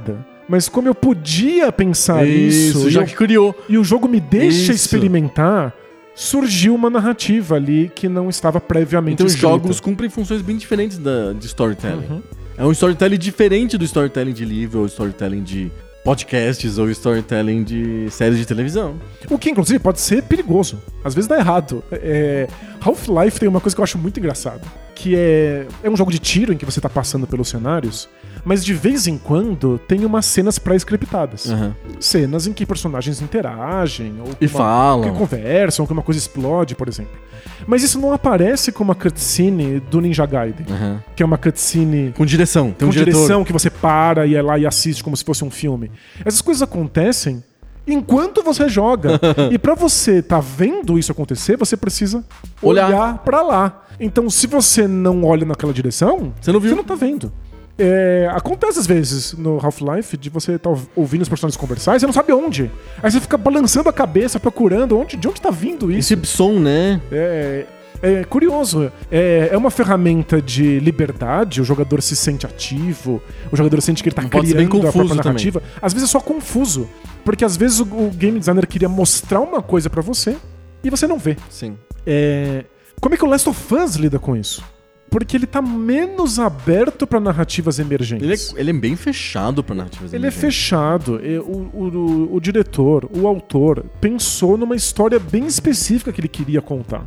mas como eu podia pensar isso já que criou. e o jogo me deixa Isso. experimentar, surgiu uma narrativa ali que não estava previamente Então os escrita. jogos cumprem funções bem diferentes de storytelling. É um storytelling diferente do storytelling de livro, ou storytelling de podcasts, ou storytelling de séries de televisão. O que, inclusive, pode ser perigoso. Às vezes dá errado. Half-Life tem uma coisa que eu acho muito engraçada, que é um jogo de tiro em que você tá passando pelos cenários, mas de vez em quando tem umas cenas pré-scriptadas. Uhum. Cenas em que personagens interagem, ou E falam. que conversam, que uma coisa explode, por exemplo. Mas isso não aparece como uma cutscene do Ninja Gaiden, Uhum. que é uma cutscene Com direção. Tem um com diretor. direção que você para e é lá e assiste como se fosse um filme. Essas coisas acontecem enquanto você joga. E pra você tá vendo isso acontecer, você precisa olhar pra lá. Então, se você não olha naquela direção, Você não viu. você não tá vendo. Acontece às vezes no Half-Life de você tá ouvindo os personagens conversar e você não sabe onde. Aí você fica balançando a cabeça, procurando de onde tá vindo isso. Esse som, né? É curioso. É uma ferramenta de liberdade, o jogador se sente ativo, o jogador sente que ele tá Pode ser bem criando a própria confuso narrativa. Às vezes é só confuso, porque às vezes o game designer queria mostrar uma coisa pra você e você não vê. Sim. Como é que o Last of Us lida com isso? Porque ele tá menos aberto pra narrativas emergentes. Ele é bem fechado pra narrativas. Ele é fechado. O diretor, o autor, pensou numa história bem específica que ele queria contar.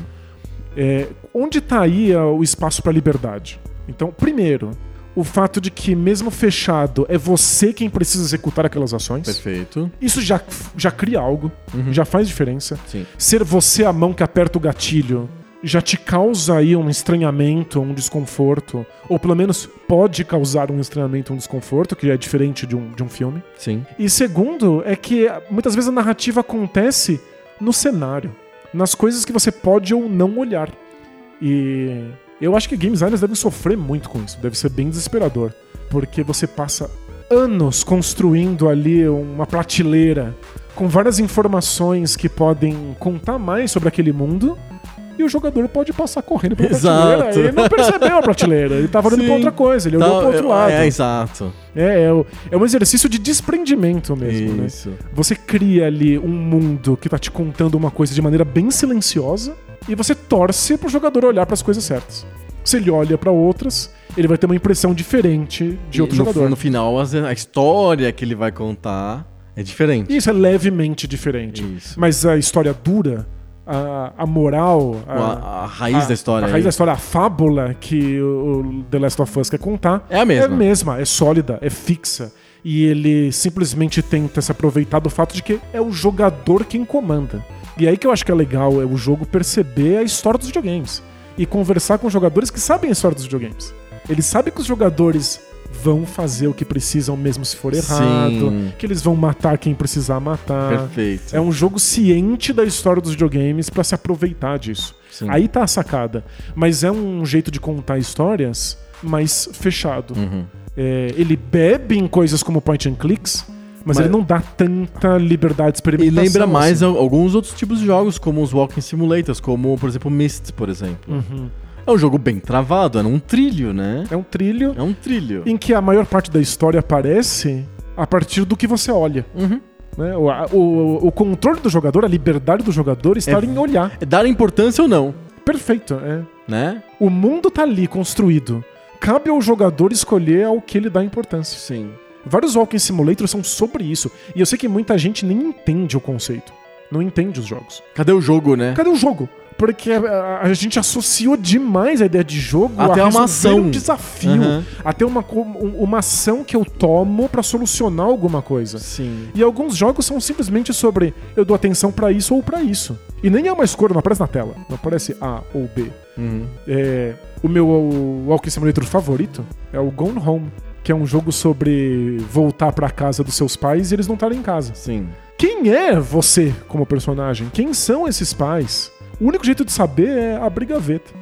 Onde tá aí o espaço pra liberdade? Então, primeiro, o fato de que, mesmo fechado, é você quem precisa executar aquelas ações. Perfeito. Isso já cria algo, já faz diferença. Sim. Ser você a mão que aperta o gatilho já te causa aí um estranhamento, um desconforto, ou pelo menos pode causar um estranhamento, um desconforto, que é diferente de um filme. Sim. E segundo, é que muitas vezes a narrativa acontece no cenário, nas coisas que você pode ou não olhar. E eu acho que game designers devem sofrer muito com isso, deve ser bem desesperador, porque você passa anos construindo ali uma prateleira com várias informações que podem contar mais sobre aquele mundo, e o jogador pode passar correndo pela prateleira. Ele não percebeu a prateleira, ele tava olhando pra outra coisa, ele olhou pro outro lado. Exato. É um exercício de desprendimento mesmo, Isso. né? Você cria ali um mundo que tá te contando uma coisa de maneira bem silenciosa e você torce pro jogador olhar pras coisas certas. Se ele olha pra outras, ele vai ter uma impressão diferente de outro jogador. No final, a história que ele vai contar é diferente. Isso é levemente diferente. Isso. Mas a história dura, a moral, A raiz da história. a raiz da história, a fábula que o The Last of Us quer contar É a mesma. É a mesma, é sólida, é fixa. E ele simplesmente tenta se aproveitar do fato de que é o jogador quem comanda. E aí que eu acho que é legal, é o jogo perceber a história dos videogames. E conversar com jogadores que sabem a história dos videogames. Eles sabem que os jogadores vão fazer o que precisam mesmo se for errado, Sim. que eles vão matar quem precisar matar. Perfeito. É um jogo ciente da história dos videogames pra se aproveitar disso. Sim. Aí tá a sacada. Mas é um jeito de contar histórias mais fechado. Ele bebe em coisas como point and clicks, mas ele não dá tanta liberdade de E experimentação. lembra mais assim. alguns outros tipos de jogos, como os walking simulators, como, por exemplo, Myst, por exemplo. É um jogo bem travado, é um trilho, né? É um trilho É um trilho. em que a maior parte da história aparece a partir do que você olha. Né? O controle do jogador, a liberdade do jogador está em olhar. É dar importância ou não, Perfeito, né? O mundo tá ali construído. Cabe ao jogador escolher ao que ele dá importância. Sim. Vários walking simulators são sobre isso. E eu sei que muita gente nem entende o conceito. Não entende os jogos. Cadê o jogo, né? Cadê o jogo? Porque a gente associou demais a ideia de jogo Até a uma resolver ação. um desafio. Até uma ação que eu tomo pra solucionar alguma coisa. Sim. E alguns jogos são simplesmente sobre eu dou atenção pra isso ou pra isso. E nem é uma escolha, não aparece na tela. Não aparece A ou B. O meu walking simulator favorito é o Gone Home, que é um jogo sobre voltar pra casa dos seus pais e eles não estarem em casa. Sim. Quem é você como personagem? Quem são esses pais? O único jeito de saber é abrir gaveta.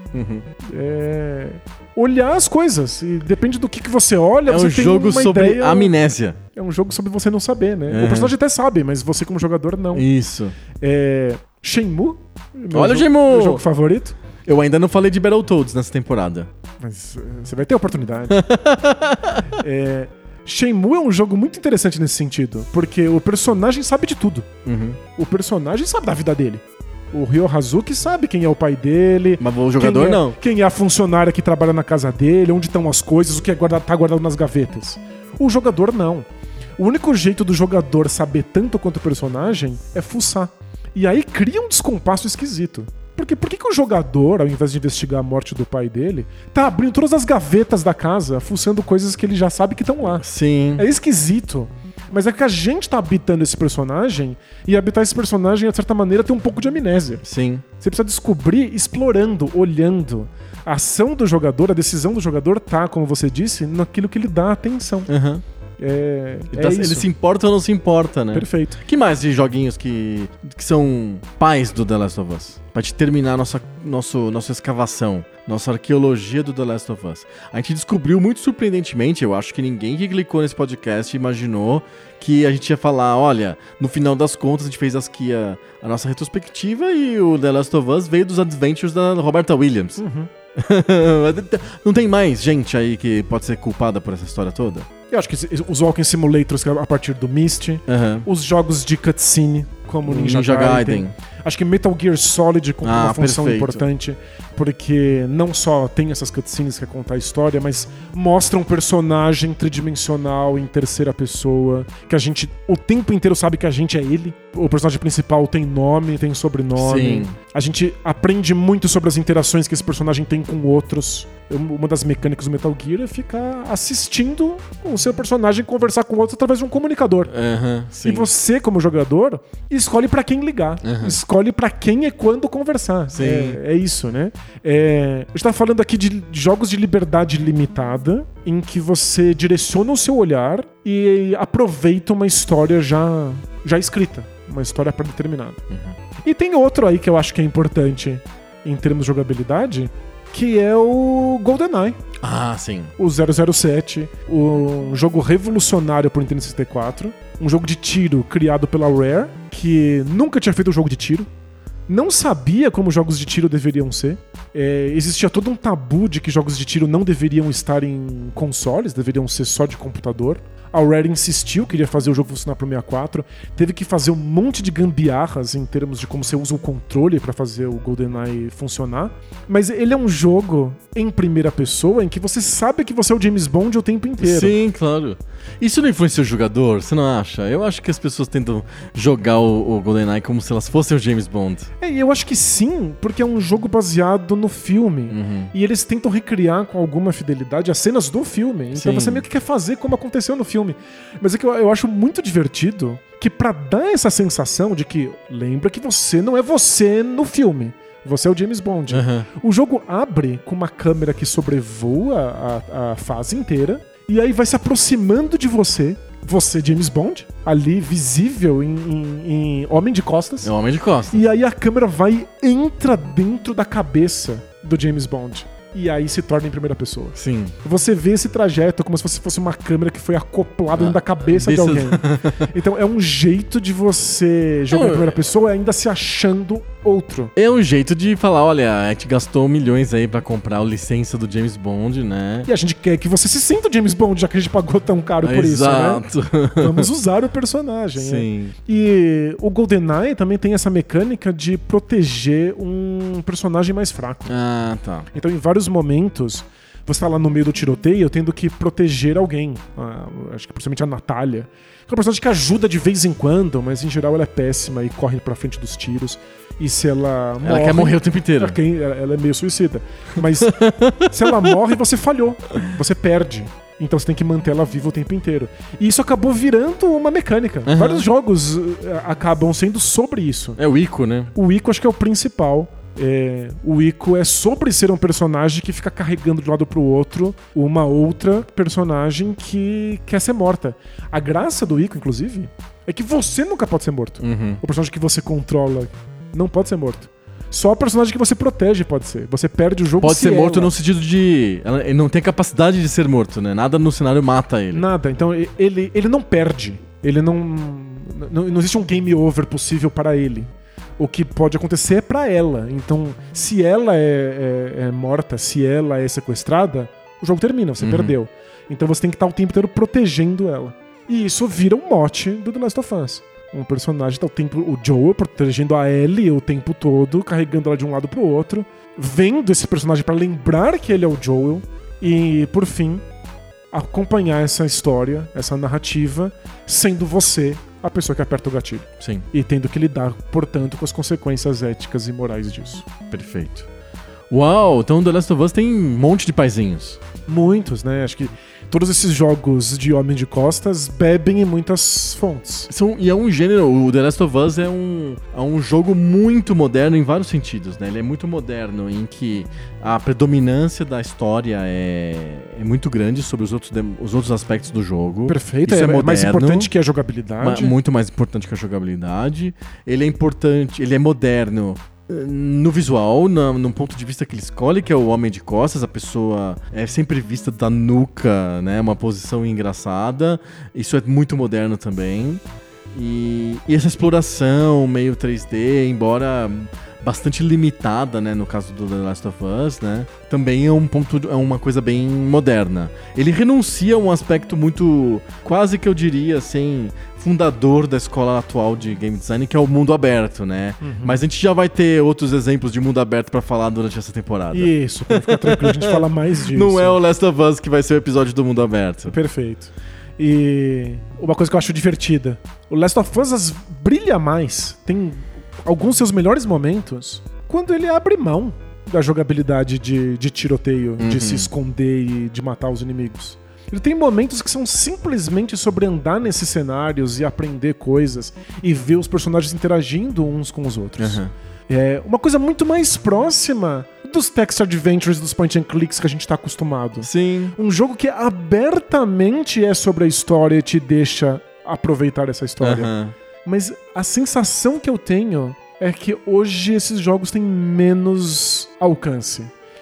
É olhar as coisas. E depende do que você olha, É um você tem jogo uma sobre ideia. amnésia. É um jogo sobre você não saber, né? O personagem até sabe, mas você como jogador não. Isso. Shenmue. Olha o Meu Shenmue! jogo favorito. Eu ainda não falei de Battletoads nessa temporada. Mas você vai ter oportunidade. Shenmue é um jogo muito interessante nesse sentido, porque o personagem sabe de tudo. Uhum. O personagem sabe da vida dele. O Ryo Hazuki sabe quem é o pai dele. Mas o jogador não. Quem é a funcionária que trabalha na casa dele, onde estão as coisas, o que tá guardado nas gavetas. O jogador não. O único jeito do jogador saber tanto quanto o personagem é fuçar. E aí cria um descompasso esquisito. Porque por que o jogador, ao invés de investigar a morte do pai dele, tá abrindo todas as gavetas da casa, fuçando coisas que ele já sabe que estão lá? Sim. É esquisito. Mas é que a gente tá habitando esse personagem, e habitar esse personagem, de certa maneira, tem um pouco de amnésia. Sim. Você precisa descobrir explorando, olhando. A ação do jogador, a decisão do jogador tá, como você disse, naquilo que ele dá atenção. Uhum. Ele se importa ou não se importa, né? Perfeito. Que mais de joguinhos que são pais do The Last of Us? Pra te terminar nossa escavação, nossa arqueologia do The Last of Us. A gente descobriu muito surpreendentemente, eu acho que ninguém que clicou nesse podcast imaginou que a gente ia falar, olha, no final das contas a gente fez aqui a nossa retrospectiva e o The Last of Us veio dos Adventures da Roberta Williams. Uhum. Não tem mais gente aí que pode ser culpada por essa história toda? Eu acho que os Walking Simulators a partir do Myst, os jogos de cutscene, como Ninja Gaiden. Acho que Metal Gear Solid com uma função importante, porque não só tem essas cutscenes que é contar a história, mas mostra um personagem tridimensional em terceira pessoa, que a gente o tempo inteiro sabe que a gente é ele. O personagem principal tem nome, tem sobrenome. Sim. A gente aprende muito sobre as interações que esse personagem tem com outros. Uma das mecânicas do Metal Gear é ficar assistindo o seu personagem conversar com outros através de um comunicador. Sim. E você, como jogador, escolhe pra quem ligar. Escolhe pra quem e quando conversar. Sim. É isso, né? A gente tá falando aqui de jogos de liberdade limitada, em que você direciona o seu olhar e aproveita uma história já escrita. Uma história pré-determinada. E tem outro aí que eu acho que é importante em termos de jogabilidade, que é o GoldenEye. Ah, sim. O 007, um jogo revolucionário pro Nintendo 64, um jogo de tiro criado pela Rare, que nunca tinha feito um jogo de tiro, não sabia como jogos de tiro deveriam ser. Existia todo um tabu de que jogos de tiro não deveriam estar em consoles, deveriam ser só de computador. A Rare insistiu, queria fazer o jogo funcionar pro 64, teve que fazer um monte de gambiarras em termos de como você usa o controle pra fazer o GoldenEye funcionar. Mas ele é um jogo em primeira pessoa em que você sabe que você é o James Bond o tempo inteiro. Sim, claro. Isso não influencia o jogador, você não acha? Eu acho que as pessoas tentam jogar o GoldenEye como se elas fossem o James Bond. Eu acho que sim, porque é um jogo baseado no filme. E eles tentam recriar com alguma fidelidade as cenas do filme. Então você meio que quer fazer como aconteceu no filme. Mas é que eu acho muito divertido que pra dar essa sensação de que lembra que você não é você no filme. Você é o James Bond. O jogo abre com uma câmera que sobrevoa a fase inteira e aí vai se aproximando de você, James Bond, ali visível em Homem de Costas. É o Homem de Costas. E aí a câmera entra dentro da cabeça do James Bond. E aí se torna em primeira pessoa. Sim. Você vê esse trajeto como se fosse uma câmera que foi acoplada dentro da cabeça de alguém. Então é um jeito de você jogar em primeira pessoa ainda se achando outro. É um jeito de falar, olha, a gente gastou milhões aí pra comprar a licença do James Bond, né? E a gente quer que você se sinta o James Bond, já que a gente pagou tão caro por Exato. isso, né? Vamos usar o personagem. Sim. Né? E o GoldenEye também tem essa mecânica de proteger um personagem mais fraco. Ah, tá. Então, em vários momentos, você tá lá no meio do tiroteio tendo que proteger alguém. Acho que principalmente a Natália. É uma personagem que ajuda de vez em quando, mas em geral ela é péssima e corre pra frente dos tiros. E se ela morre... Ela quer morrer o tempo inteiro. Ela é meio suicida. Mas se ela morre, você falhou. Você perde. Então você tem que manter ela viva o tempo inteiro. E isso acabou virando uma mecânica. Vários jogos acabam sendo sobre isso. É o Ico, né? O Ico acho que é o principal. O Ico é sobre ser um personagem que fica carregando de um lado pro outro uma outra personagem que quer ser morta. A graça do Ico, inclusive, é que você nunca pode ser morto. O personagem que você controla não pode ser morto. Só o personagem que você protege pode ser. Você perde o jogo. Pode ser morto no sentido de... Ele não tem capacidade de ser morto, né? Nada no cenário mata ele. Nada. Então ele não perde. Ele não existe um game over possível para ele. O que pode acontecer é pra ela. Então, se ela é morta, se ela é sequestrada, o jogo termina, você perdeu. Então você tem que estar o tempo inteiro protegendo ela. E isso vira um mote do The Last of Us. Um personagem tá o Joel protegendo a Ellie o tempo todo, carregando ela de um lado pro outro, vendo esse personagem pra lembrar que ele é o Joel e, por fim, acompanhar essa história, essa narrativa, sendo você a pessoa que aperta o gatilho. Sim. E tendo que lidar, portanto, com as consequências éticas e morais disso. Perfeito. Uau, então The Last of Us tem um monte de paizinhos. Muitos, né? Acho que todos esses jogos de Homem de Costas bebem em muitas fontes. E é um gênero, o The Last of Us é um jogo muito moderno em vários sentidos, né? Ele é muito moderno em que a predominância da história é muito grande sobre os outros aspectos do jogo. Perfeito, Isso é moderno, mais importante que a jogabilidade. Muito mais importante que a jogabilidade. Ele é importante, ele é moderno no visual, no ponto de vista que ele escolhe, que é o homem de costas, a pessoa é sempre vista da nuca, né? Uma posição engraçada. Isso é muito moderno também. E essa exploração meio 3D, embora bastante limitada, né, no caso do The Last of Us, né, também é uma coisa bem moderna. Ele renuncia a um aspecto muito, quase que eu diria assim, fundador da escola atual de game design, que é o mundo aberto, né? Mas a gente já vai ter outros exemplos de mundo aberto pra falar durante essa temporada. Isso, pra ficar tranquilo, a gente fala mais disso. Não é o Last of Us que vai ser o episódio do mundo aberto. Perfeito. E uma coisa que eu acho divertida, o Last of Us brilha mais, tem alguns seus melhores momentos quando ele abre mão da jogabilidade de tiroteio, de se esconder e de matar os inimigos. Ele tem momentos que são simplesmente sobre andar nesses cenários e aprender coisas e ver os personagens interagindo uns com os outros. É uma coisa muito mais próxima dos text adventures, dos point and clicks que a gente tá acostumado. Sim. Um jogo que abertamente é sobre a história e te deixa aproveitar essa história. Mas a sensação que eu tenho é que hoje esses jogos têm menos alcance.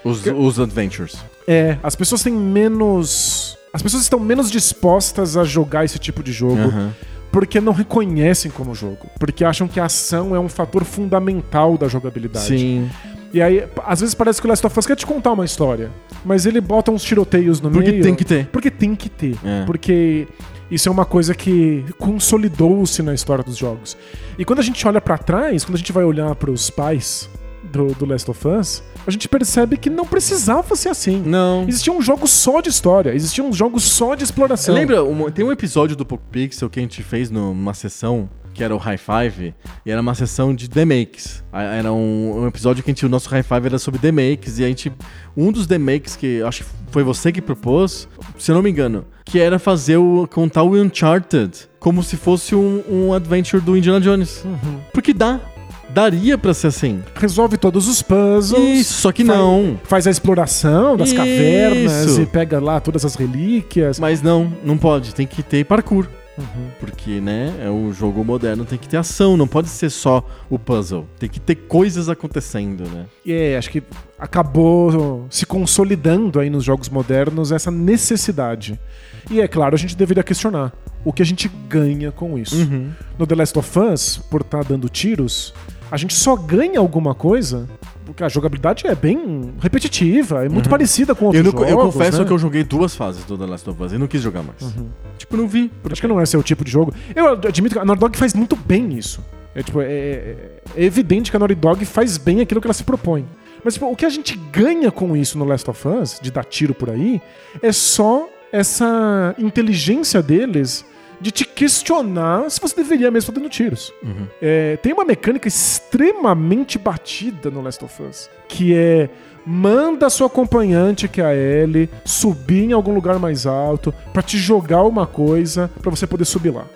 Os adventures. As pessoas têm menos... As pessoas estão menos dispostas a jogar esse tipo de jogo porque não reconhecem como jogo. Porque acham que a ação é um fator fundamental da jogabilidade. Sim. E aí, às vezes parece que o Last of Us quer te contar uma história, mas ele bota uns tiroteios no meio. Porque tem que ter. Porque tem que ter. Porque isso é uma coisa que consolidou-se na história dos jogos. E quando a gente olha pra trás, quando a gente vai olhar pros pais do Last of Us, a gente percebe que não precisava ser assim. Não. Existiam jogos só de história, existiam jogos só de exploração. Lembra, tem um episódio do Poco Pixel que a gente fez numa sessão que era o High Five, e era uma sessão de demakes. Era um episódio que o nosso High Five era sobre demakes, e um dos demakes que acho que foi você que propôs, se eu não me engano, que era contar o Uncharted como se fosse um adventure do Indiana Jones. Porque daria pra ser assim. Resolve todos os puzzles. Isso, só que não. Faz a exploração das cavernas e pega lá todas as relíquias. Mas não pode, tem que ter parkour. Porque, né, o jogo moderno tem que ter ação, não pode ser só o puzzle. Tem que ter coisas acontecendo, né? Acho que acabou se consolidando aí nos jogos modernos essa necessidade. E é claro, a gente deveria questionar o que a gente ganha com isso. No The Last of Us, por estar dando tiros, a gente só ganha alguma coisa porque a jogabilidade é bem repetitiva, é muito parecida com outros jogos. Eu confesso, né, que eu joguei 2 fases do The Last of Us e não quis jogar mais. Tipo, não vi. Acho que não é seu tipo de jogo. Eu admito que a Naughty Dog faz muito bem isso. É evidente que a Naughty Dog faz bem aquilo que ela se propõe. Mas tipo, o que a gente ganha com isso no Last of Us, de dar tiro por aí, é só essa inteligência deles de te questionar se você deveria mesmo estar dando tiros. Tem uma mecânica extremamente batida no Last of Us, que é: manda a sua acompanhante, que é a Ellie, subir em algum lugar mais alto pra te jogar uma coisa pra você poder subir lá.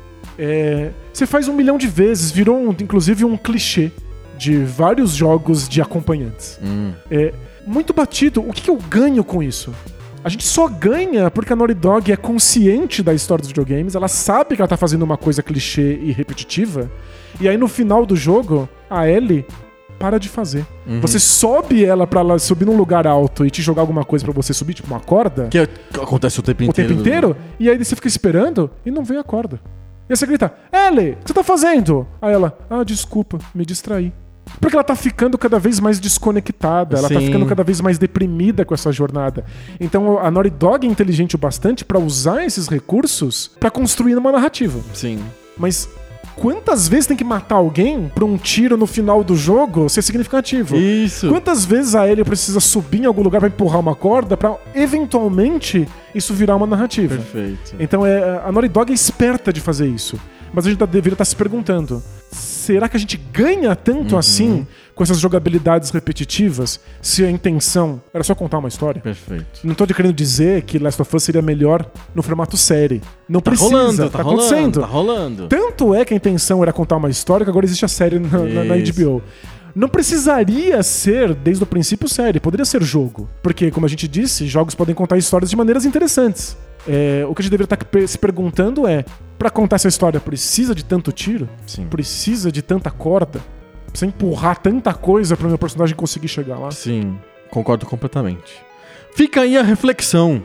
Você faz 1 milhão de vezes, virou inclusive um clichê de vários jogos de acompanhantes. Muito batido. O que eu ganho com isso? A gente só ganha porque a Naughty Dog é consciente da história dos videogames, ela sabe que ela tá fazendo uma coisa clichê e repetitiva, e aí no final do jogo, a Ellie para de fazer. Você sobe ela pra ela subir num lugar alto e te jogar alguma coisa pra você subir, tipo uma corda. Que acontece o tempo inteiro. O tempo inteiro, e aí você fica esperando e não vem a corda. E aí você grita: Ellie, o que você tá fazendo? Aí ela: desculpa, me distraí. Porque ela tá ficando cada vez mais desconectada, ela tá Sim. ficando cada vez mais deprimida com essa jornada. Então a Naughty Dog é inteligente o bastante pra usar esses recursos pra construir uma narrativa. Sim. Mas quantas vezes tem que matar alguém pra um tiro no final do jogo ser significativo? Isso. Quantas vezes a Ellie precisa subir em algum lugar pra empurrar uma corda pra eventualmente isso virar uma narrativa? Perfeito. Então a Naughty Dog é esperta de fazer isso. Mas a gente deveria estar se perguntando, será que a gente ganha tanto assim com essas jogabilidades repetitivas se a intenção era só contar uma história? Perfeito. Não tô querendo dizer que Last of Us seria melhor no formato série. Não precisa, tá acontecendo. Tá rolando. Tanto é que a intenção era contar uma história que agora existe a série na Isso. HBO. Não precisaria ser, desde o princípio, série. Poderia ser jogo. Porque, como a gente disse, jogos podem contar histórias de maneiras interessantes. O que a gente deveria estar se perguntando é, pra contar essa história, precisa de tanto tiro? Sim. Precisa de tanta corda? Precisa empurrar tanta coisa pro meu personagem conseguir chegar lá? Sim, concordo completamente. Fica aí a reflexão.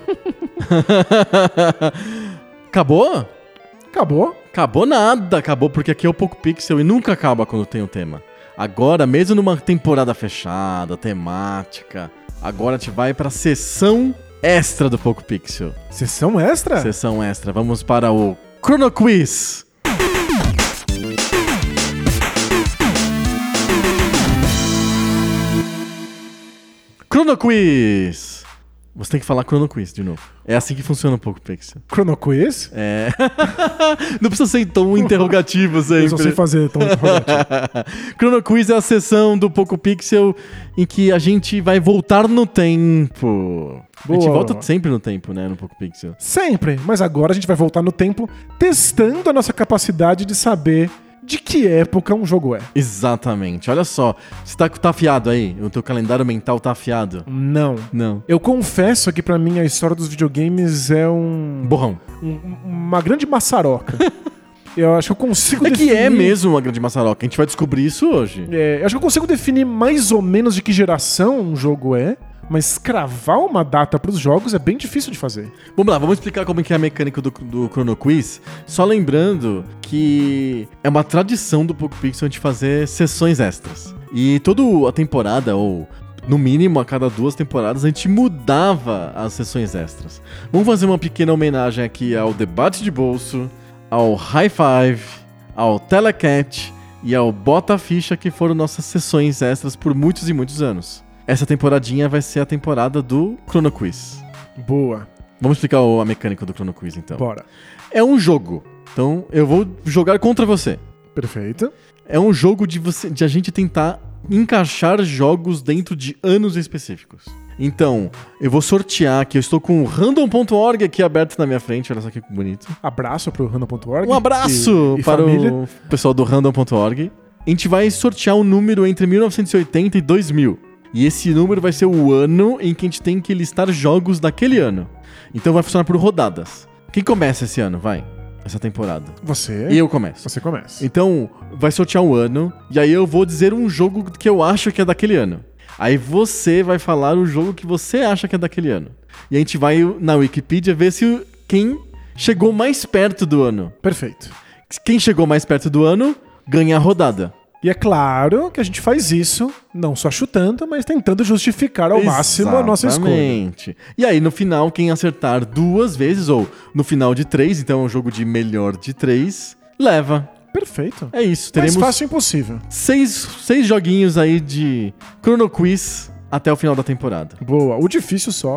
Acabou? Acabou. Acabou nada, acabou porque aqui é o Poco Pixel e nunca acaba quando tem um tema. Agora, mesmo numa temporada fechada, temática, agora a gente vai pra sessão extra do Poco Pixel. Sessão extra? Sessão extra. Vamos para o Chrono Quiz. Chrono Quiz. Você tem que falar Chrono Quiz de novo. É assim que funciona um pouco, Pixel. Chrono Quiz? É. Não precisa ser tão interrogativo sempre. Eu só sei fazer tão interrogativo. Chrono Quiz é a sessão do Poco Pixel em que a gente vai voltar no tempo. A gente Boa. volta sempre no tempo, né, no Poco Pixel. Sempre, mas agora a gente vai voltar no tempo testando a nossa capacidade de saber de que época um jogo é. Exatamente. Olha só, você tá afiado aí? O teu calendário mental tá afiado? Não. Não. Eu confesso que pra mim a história dos videogames é Borrão. uma grande maçaroca. Eu acho que eu consigo É que definir... é mesmo uma grande maçaroca. A gente vai descobrir isso hoje. Eu acho que eu consigo definir mais ou menos de que geração um jogo é, mas cravar uma data pros jogos é bem difícil de fazer. Vamos lá, vamos explicar como é que é a mecânica do Chrono Quiz. Só lembrando que é uma tradição do Poco Pixel a gente fazer sessões extras. E toda a temporada, ou no mínimo a cada 2 temporadas, a gente mudava as sessões extras. Vamos fazer uma pequena homenagem aqui ao Debate de Bolso, ao High Five, ao Telecat e ao Bota Ficha, que foram nossas sessões extras por muitos e muitos anos. Essa temporadinha vai ser a temporada do Chrono Quiz. Boa. Vamos explicar a mecânica do Chrono Quiz, então. Bora. É um jogo. Então, eu vou jogar contra você. Perfeito. É um jogo de a gente tentar encaixar jogos dentro de anos específicos. Então, eu vou sortear aqui. Eu estou com o random.org aqui aberto na minha frente. Olha só que bonito. Abraço pro random.org. Um abraço e para família. o pessoal do random.org. A gente vai sortear um número entre 1980 e 2000. E esse número vai ser o ano em que a gente tem que listar jogos daquele ano. Então vai funcionar por rodadas. Quem começa esse ano? Vai. Essa temporada. Você? Eu começo. Você começa. Então, vai sortear um ano. E aí eu vou dizer um jogo que eu acho que é daquele ano. Aí você vai falar o jogo que você acha que é daquele ano. E a gente vai na Wikipedia ver se quem chegou mais perto do ano. Perfeito. Quem chegou mais perto do ano ganha a rodada. E é claro que a gente faz isso, não só chutando, mas tentando justificar ao máximo a nossa escolha. Exatamente. E aí, no final, quem acertar 2 vezes, ou no final de 3, então é um jogo de melhor de 3, leva. Perfeito. É isso. Mais Teremos fácil impossível. 6 joguinhos aí de Chrono Quiz até o final da temporada. Boa. O difícil só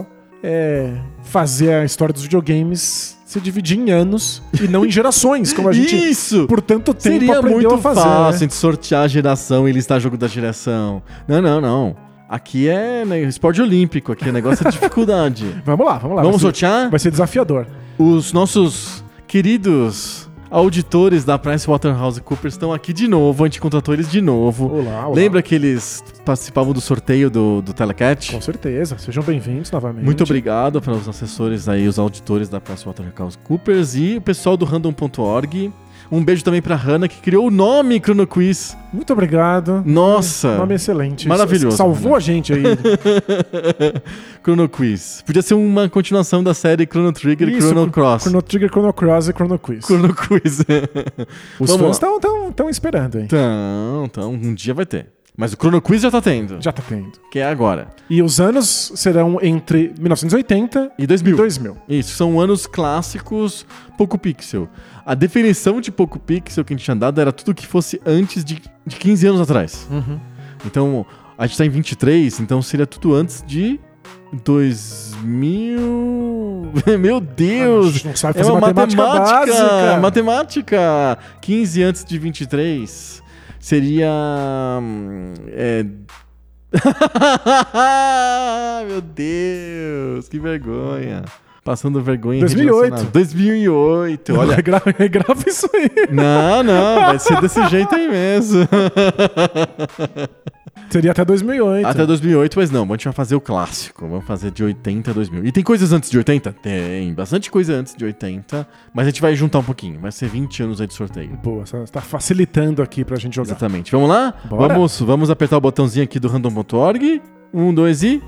é fazer a história dos videogames se dividir em anos e não em gerações, como a gente Isso! por tanto tempo Seria aprendeu muito a fazer. fácil Né? de sortear a geração e listar jogo da geração. Não. Aqui é esporte olímpico, aqui o negócio é dificuldade. Vamos lá. Vamos sortear? Vai ser desafiador. Os nossos queridos auditores da PricewaterhouseCoopers estão aqui de novo, a gente contratou eles de novo. Olá. Lembra que eles participavam do sorteio do Telecat? Com certeza. Sejam bem-vindos novamente. Muito obrigado para os assessores aí, os auditores da PricewaterhouseCoopers e o pessoal do Random.org. Um beijo também pra Hannah, que criou o nome Chrono Quiz. Muito obrigado. Nossa! Nome excelente. Maravilhoso. Salvou a gente aí. Chrono Quiz. Podia ser uma continuação da série Chrono Trigger e Chrono Cross. Chrono Trigger, Chrono Cross e Chrono Quiz. Chrono Quiz. Os fãs estão esperando, hein? Então, um dia vai ter. Mas o Chrono Quiz já tá tendo. Já tá tendo. Que é agora. E os anos serão entre 1980 e 2000. Isso, são anos clássicos Poco Pixel. A definição de Poco Pixel que a gente tinha dado era tudo que fosse antes de 15 anos atrás. Uhum. Então, a gente tá em 23, então seria tudo antes de 2000... Meu Deus! A gente não sabe fazer matemática básica. Matemática! 15 antes de 23 seria... Meu Deus, que vergonha. Passando vergonha. 2008. Olha, grava isso aí. Não, vai ser desse jeito aí mesmo. Seria até 2008. Até 2008, mas não, a gente vai fazer o clássico. Vamos fazer de 80 a 2000. E tem coisas antes de 80? Tem, bastante coisa antes de 80. Mas a gente vai juntar um pouquinho. Vai ser 20 anos aí de sorteio. Boa, você tá facilitando aqui pra gente jogar. Exatamente. Vamos lá? Bora. Vamos apertar o botãozinho aqui do random.org. 1, 2 e...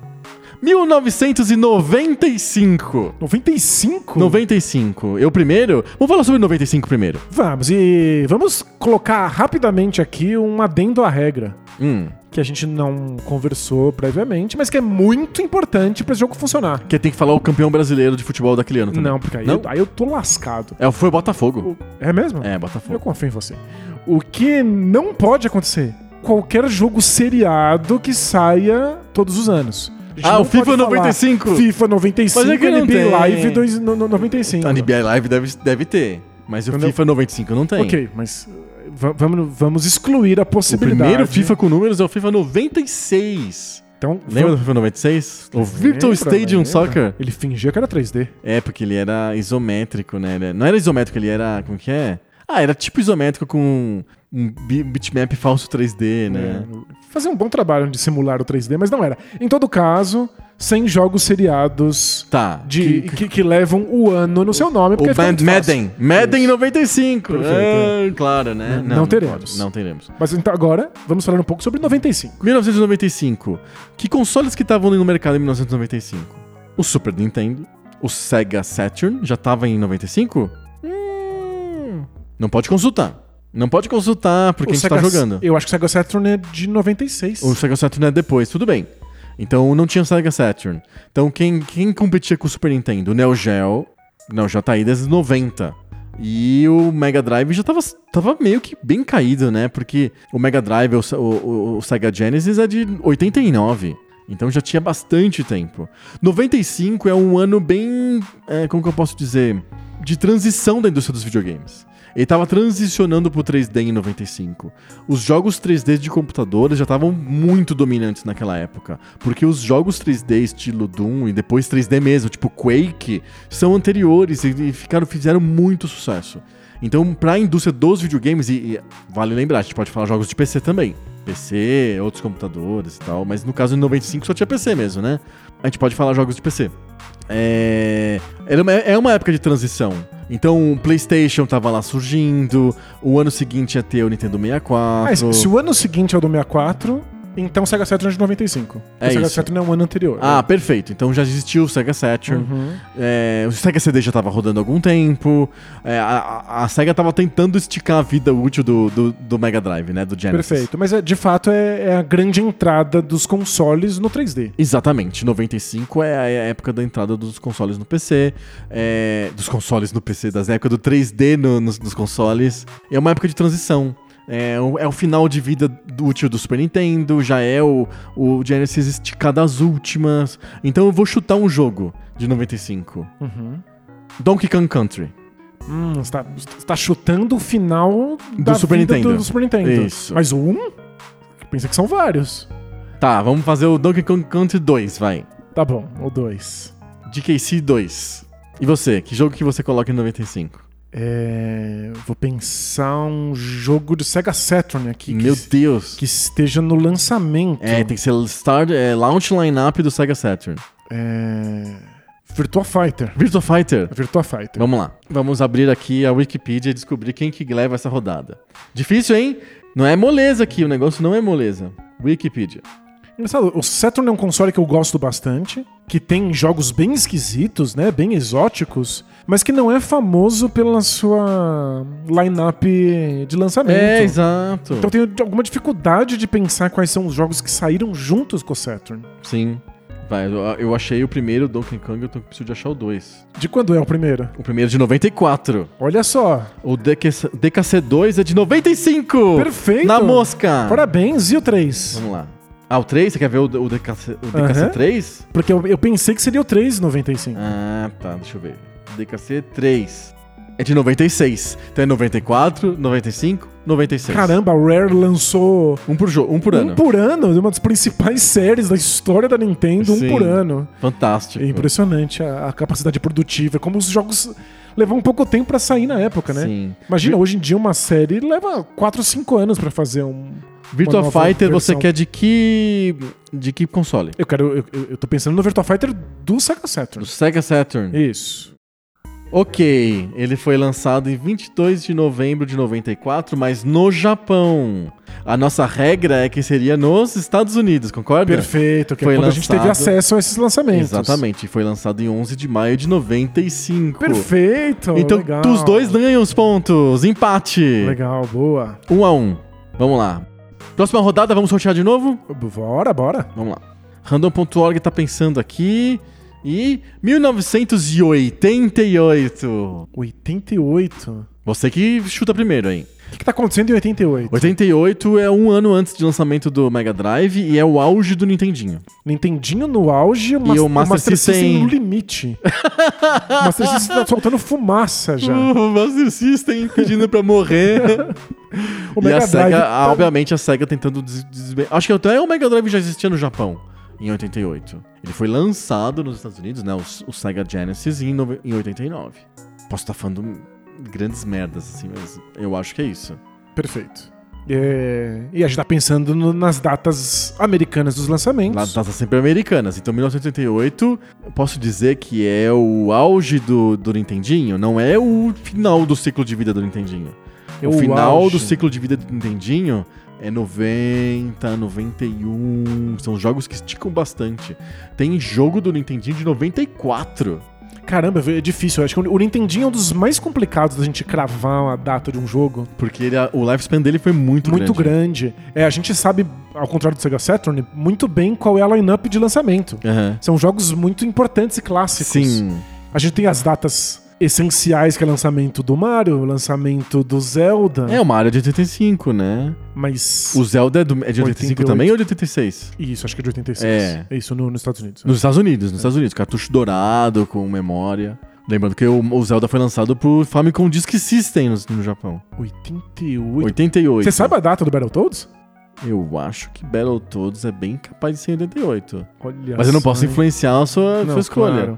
1995. 95? 95. Eu primeiro? Vamos falar sobre 95 primeiro. Vamos, e vamos colocar rapidamente aqui um adendo à regra. Que a gente não conversou previamente, mas que é muito importante pra esse jogo funcionar. Que tem que falar o campeão brasileiro de futebol daquele ano também. Não, porque aí eu tô lascado. Foi o Botafogo. É mesmo? É, Botafogo. Eu confio em você. O que não pode acontecer? Qualquer jogo seriado que saia todos os anos. O FIFA 95. FIFA 95, mas é que NBA tem. Live 95. A NBA Live deve ter, mas o FIFA 95 não tem. Ok, mas vamos excluir a possibilidade. O primeiro FIFA com números é o FIFA 96. Então, lembra do FIFA 96? O Virtual Stadium Soccer. Ele fingia que era 3D. É, porque ele era isométrico, né? Não era isométrico, ele era... Como que é? Era tipo isométrico com um bitmap falso 3D, né? Fazia um bom trabalho de simular o 3D, mas não era. Em todo caso, 100 jogos seriados que levam o ano no seu nome. O Madden 95. Claro, né? Não teremos. Não teremos. Mas então agora, vamos falar um pouco sobre 95. 1995. Que consoles que estavam no mercado em 1995? O Super Nintendo, o Sega Saturn, já estava em 95? Não pode consultar. Não pode consultar porque a gente tá jogando. Eu acho que o Sega Saturn é de 96. O Sega Saturn é depois, tudo bem. Então não tinha Sega Saturn. Então quem competia com o Super Nintendo? O Neo Geo. O Neo Geo tá aí desde 90. E o Mega Drive já tava meio que bem caído, né? Porque o Mega Drive, o Sega Genesis é de 89. Então já tinha bastante tempo. 95 é um ano bem... como que eu posso dizer? De transição da indústria dos videogames. Ele estava transicionando pro 3D em 95. Os jogos 3D de computadores já estavam muito dominantes naquela época. Porque os jogos 3D estilo Doom e depois 3D mesmo, tipo Quake, são anteriores e fizeram muito sucesso. Então, pra indústria dos videogames, e vale lembrar, a gente pode falar jogos de PC também. PC, outros computadores e tal, mas no caso de 95 só tinha PC mesmo, né? A gente pode falar jogos de PC. É uma época de transição. Então o PlayStation tava lá surgindo. O ano seguinte ia ter o Nintendo 64. Se o ano seguinte é o do 64, então o Sega Saturn é de 95. O Sega Saturn é um ano anterior. Perfeito. Então já existiu o Sega Saturn. O Sega CD já tava rodando há algum tempo. A Sega tava tentando esticar a vida útil do Mega Drive, né? Do Genesis. Perfeito. Mas de fato é a grande entrada dos consoles no 3D. Exatamente. 95 é a época da entrada dos consoles no PC. Dos consoles no PC, das épocas do 3D nos consoles. É uma época de transição. É o final de vida útil do Super Nintendo, já é o Genesis esticado às últimas. Então eu vou chutar um jogo de 95. Donkey Kong Country. Você tá chutando o final do Super Nintendo. Do Super Nintendo. Isso. Mas pensa que são vários. Tá, vamos fazer o Donkey Kong Country 2, vai. Tá bom, o 2. DKC 2. E você? Que jogo que você coloca em 95? Vou pensar um jogo de Sega Saturn aqui. Meu Deus! Que esteja no lançamento. Tem que ser Launch Lineup do Sega Saturn. Virtua Fighter. Virtua Fighter. Virtua Fighter. Vamos lá. Vamos abrir aqui a Wikipedia e descobrir quem que leva essa rodada. Difícil, hein? Não é moleza aqui, o negócio não é moleza. Wikipedia. Engraçado, o Saturn é um console que eu gosto bastante, que tem jogos bem esquisitos, né, bem exóticos, mas que não é famoso pela sua line-up de lançamento. É, exato. Então eu tenho alguma dificuldade de pensar quais são os jogos que saíram juntos com o Saturn. Sim. Vai, eu achei o primeiro Donkey Kong, eu preciso de achar o 2. De quando é o primeiro? O primeiro é de 94. Olha só. O DKC2 é de 95. Perfeito. Na mosca. Parabéns. E o 3? Vamos lá. Ah, o 3? Você quer ver o DKC3? Porque eu pensei que seria o 3 95. Ah, tá. Deixa eu ver. DKC3 é de 96. Então é 94, 95, 96. Caramba, a Rare lançou Um por ano. um por ano, de uma das principais séries da história da Nintendo, Sim. um por ano. Fantástico. É impressionante a capacidade produtiva, como os jogos levam um pouco tempo pra sair na época, né? Sim. Imagina, hoje em dia uma série leva 4 ou 5 anos pra fazer Virtua uma nova Fighter, você versão. quer de que console? Eu tô pensando no Virtua Fighter do Sega Saturn. Do Sega Saturn. Isso. Ok, ele foi lançado em 22 de novembro de 94, mas no Japão. A nossa regra é que seria nos Estados Unidos, concorda? Perfeito, que Foi é quando a gente teve lançado- acesso a esses lançamentos. Exatamente, foi lançado em 11 de maio de 95. Perfeito. Então, legal. os dois ganham os pontos. Empate. Legal, boa. 1-1. Vamos lá. Próxima rodada, vamos sortear de novo? Bora. Vamos lá. Random.org tá pensando aqui. E 1988. 88. Você que chuta primeiro, hein? O que tá acontecendo em 88? 88 é um ano antes do lançamento do Mega Drive e é o auge do Nintendinho. Nintendinho no auge, o Master System no limite. O Master System tá soltando fumaça já. O Master System pedindo pra morrer. O E Mega a Drive SEGA, tá- obviamente, a SEGA tentando acho que até o Mega Drive já existia no Japão, em 88. Ele foi lançado nos Estados Unidos, né? O Sega Genesis em 89. Posso estar falando grandes merdas, assim, mas eu acho que é isso. Perfeito. E a gente tá pensando nas datas americanas dos lançamentos. Nas datas sempre americanas. Então, 1988, eu posso dizer que é o auge do Nintendinho, não é o final do ciclo de vida do Nintendinho. É o o final auge. do ciclo de vida do Nintendinho é 90, 91. São jogos que esticam bastante. Tem jogo do Nintendinho de 94. Caramba, é difícil. Eu acho que o Nintendinho é um dos mais complicados da gente cravar a data de um jogo. Porque o lifespan dele foi muito grande. A gente sabe, ao contrário do Sega Saturn, muito bem qual é a line-up de lançamento. Aham. São jogos muito importantes e clássicos. Sim. A gente tem as datas essenciais, que é o lançamento do Mario, o lançamento do Zelda. É, o Mario é de 85, né? Mas... O Zelda é de 85 88. também ou de 86? Isso, acho que é de 86. É. Isso nos Estados Unidos. Nos Estados Unidos. Cartucho dourado, com memória. Lembrando que o Zelda foi lançado pro Famicom Disk System no Japão. 88. 88. Você sabe a data do Battletoads? Eu acho que Battletoads é bem capaz de ser em 88. Olha Mas eu não só, posso hein? influenciar a sua escolha. Claro.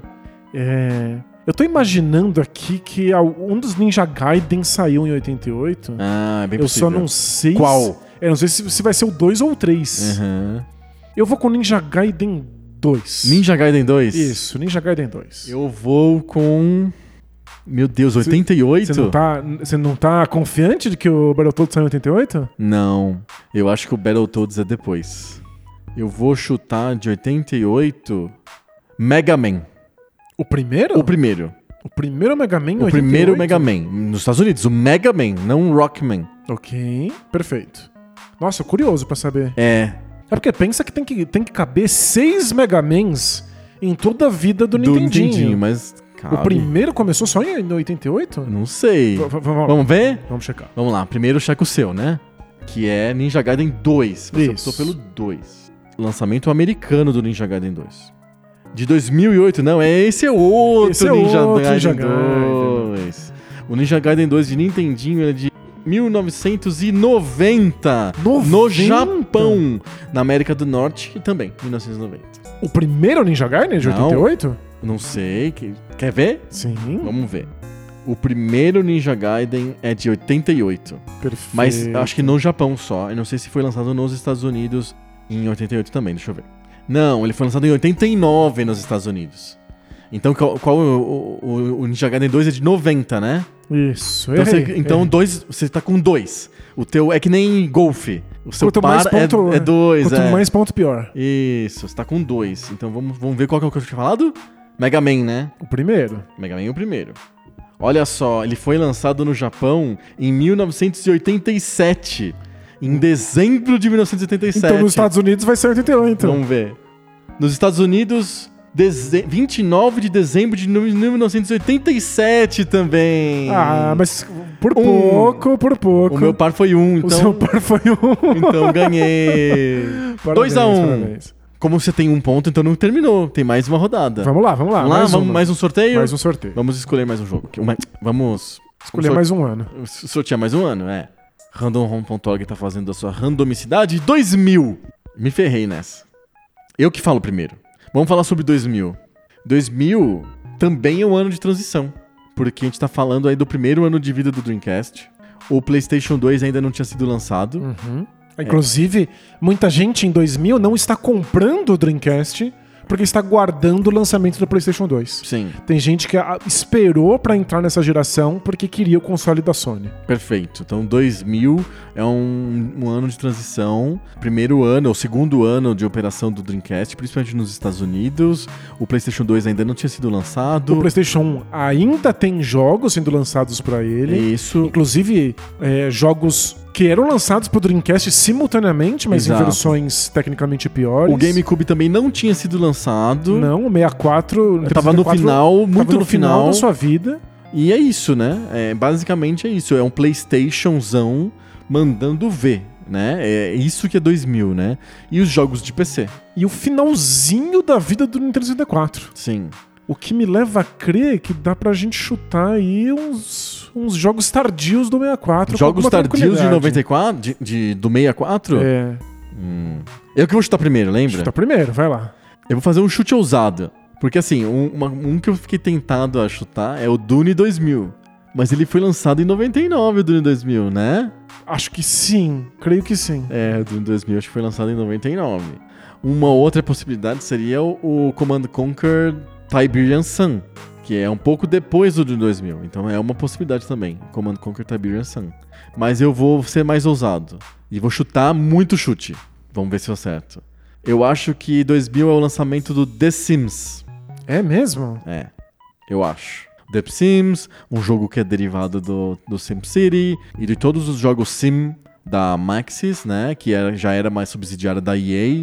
Eu tô imaginando aqui que um dos Ninja Gaiden saiu em 88. Ah, é bem Eu possível. só não sei... Qual? Eu não sei se vai ser o 2 ou o 3. Uhum. Eu vou com Ninja Gaiden 2. Ninja Gaiden 2? Isso, Ninja Gaiden 2. Eu vou com... Meu Deus, 88? Você não tá confiante de que o Battletoads saiu em 88? Não, eu acho que o Battletoads é depois. Eu vou chutar de 88... Mega Man. O primeiro? O primeiro. O primeiro Mega Man em 88? O primeiro Mega Man. Nos Estados Unidos, o Mega Man, não o Rockman. Ok, perfeito. Nossa, curioso pra saber. É. É porque pensa que tem que caber 6 Mega Mans em toda a vida do Nintendinho. Mas... Cabe. O primeiro começou só em 88? Não sei. Vamos ver? Vamos checar. Vamos lá, primeiro checa o seu, né? Que é Ninja Gaiden 2. Você Isso. optou pelo 2. Lançamento americano do Ninja Gaiden 2. De 2008, não, esse é outro Esse é Ninja outro Gaiden Ninja 2. O Ninja Gaiden 2 de Nintendinho é de 1990. No Japão. Na América do Norte e também, 1990. O primeiro Ninja Gaiden de Não. 88? Não sei, quer ver? Sim. Vamos ver. O primeiro Ninja Gaiden é de 88. Perfeito. Mas acho que no Japão só. Eu não sei se foi lançado nos Estados Unidos em 88 também, deixa eu ver. Não, ele foi lançado em 89 nos Estados Unidos. Então, qual o Ninja Gaiden 2 é de 90, né? Isso, Então, você tá com 2. O teu é que nem golfe. O seu quanto par mais ponto, é 2. Quanto mais ponto, pior. Isso, você tá com 2. Então, vamos ver qual que é o que eu tinha falado? Mega Man, né? O primeiro. Mega Man é o primeiro. Olha só, ele foi lançado no Japão em 1987. Em dezembro de 1987. Então, nos Estados Unidos vai ser 88. Vamos ver. Nos Estados Unidos, 29 de dezembro de 1987 também. Ah, mas por pouco. O meu par foi 1, então... O seu par foi 1. Então ganhei. 2-1. Como você tem 1 ponto, então não terminou. Tem mais uma rodada. Vamos lá. Mais um sorteio? Mais um sorteio. Vamos escolher mais um jogo. Vamos escolher mais um ano. Sortear mais um ano, é. Randomhome.org tá fazendo a sua randomicidade 2000. Me ferrei nessa. Eu que falo primeiro. Vamos falar sobre 2000. 2000 também é um ano de transição. Porque a gente tá falando aí do primeiro ano de vida do Dreamcast. O PlayStation 2 ainda não tinha sido lançado. Uhum. Inclusive, muita gente em 2000 não está comprando o Dreamcast porque está guardando o lançamento do PlayStation 2. Sim. Tem gente que esperou para entrar nessa geração porque queria o console da Sony. Perfeito. Então 2000 é um ano de transição. Primeiro ano, ou segundo ano de operação do Dreamcast, principalmente nos Estados Unidos. O PlayStation 2 ainda não tinha sido lançado. O PlayStation 1 ainda tem jogos sendo lançados para ele. Isso. Inclusive, jogos que eram lançados pro Dreamcast simultaneamente, mas Exato. em versões tecnicamente piores. O GameCube também não tinha sido lançado. Não, o 64... Tava no final, muito no final da sua vida. E é isso, né? Basicamente é isso. É um PlayStationzão mandando ver, né? É isso que é 2000, né? E os jogos de PC. E o finalzinho da vida do Nintendo 64. Sim. O que me leva a crer que dá pra gente chutar aí uns jogos tardios do 64. Jogos tardios de 94? Do 64? É. Eu que vou chutar primeiro, lembra? Chuta primeiro, vai lá. Eu vou fazer um chute ousado. Porque assim, um que eu fiquei tentado a chutar é o Dune 2000. Mas ele foi lançado em 99, o Dune 2000, né? Acho que sim, creio que sim. O Dune 2000 acho que foi lançado em 99. Uma outra possibilidade seria o Command & Conquer Tiberian Sun, que é um pouco depois do Dune 2000. Então é uma possibilidade também, Command & Conquer Tiberian Sun. Mas eu vou ser mais ousado. E vou chutar muito chute. Vamos ver se eu acerto. Eu acho que 2000 é o lançamento do The Sims. É mesmo? Eu acho. The Sims, um jogo que é derivado do SimCity e de todos os jogos Sim da Maxis, né, que já era mais subsidiária da EA,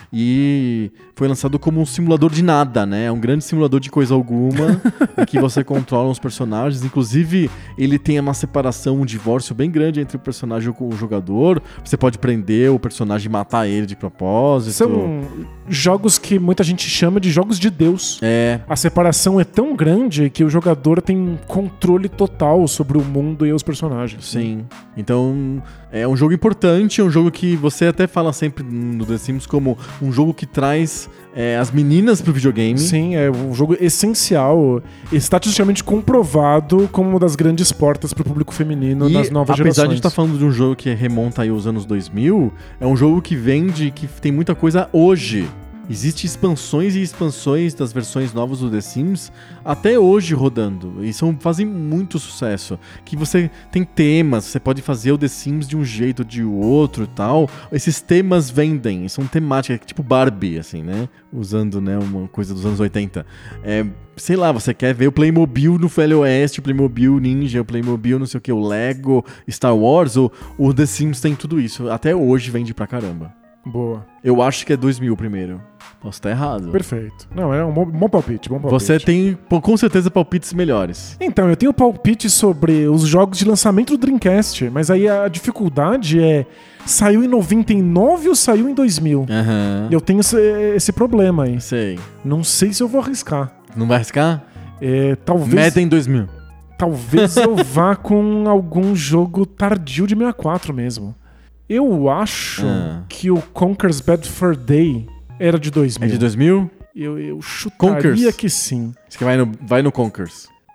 e foi lançado como um simulador de nada, né, é um grande simulador de coisa alguma, em que você controla os personagens, inclusive ele tem uma separação, um divórcio bem grande entre o personagem e o jogador, você pode prender o personagem e matar ele de propósito. São jogos que muita gente chama de jogos de Deus. A separação é tão grande que o jogador tem controle total sobre o mundo e os personagens. Sim, então é um jogo importante, é um jogo que você até fala sempre no The Sims como um jogo que traz as meninas pro videogame. Sim, é um jogo essencial, estatisticamente comprovado como uma das grandes portas pro público feminino nas novas gerações. Apesar de estar falando de um jogo que remonta aí aos anos 2000, é um jogo que vende, que tem muita coisa hoje. Existem expansões e expansões das versões novas do The Sims até hoje rodando. E fazem muito sucesso. Que você tem temas, você pode fazer o The Sims de um jeito ou de outro e tal. Esses temas vendem, são temáticas, tipo Barbie, assim, né? Usando, né, uma coisa dos anos 80. Sei lá, você quer ver o Playmobil no Velho Oeste, o Playmobil Ninja, o Playmobil não sei o que, o Lego, Star Wars, o The Sims tem tudo isso. Até hoje vende pra caramba. Boa. Eu acho que é 2000 primeiro. Posso estar errado. Perfeito. Não, é um bom palpite, Você tem, com certeza, palpites melhores. Então, eu tenho palpite sobre os jogos de lançamento do Dreamcast, mas aí a dificuldade saiu em 99 ou saiu em 2000? Uhum. Eu tenho esse problema aí. Sei. Não sei se eu vou arriscar. Não vai arriscar? Talvez... Madden 2000. Talvez eu vá com algum jogo tardio de 64 mesmo. Eu acho que o Conker's Bad Fur Day era de 2000. É de 2000? Eu chutaria que sim. Você vai no Conkers.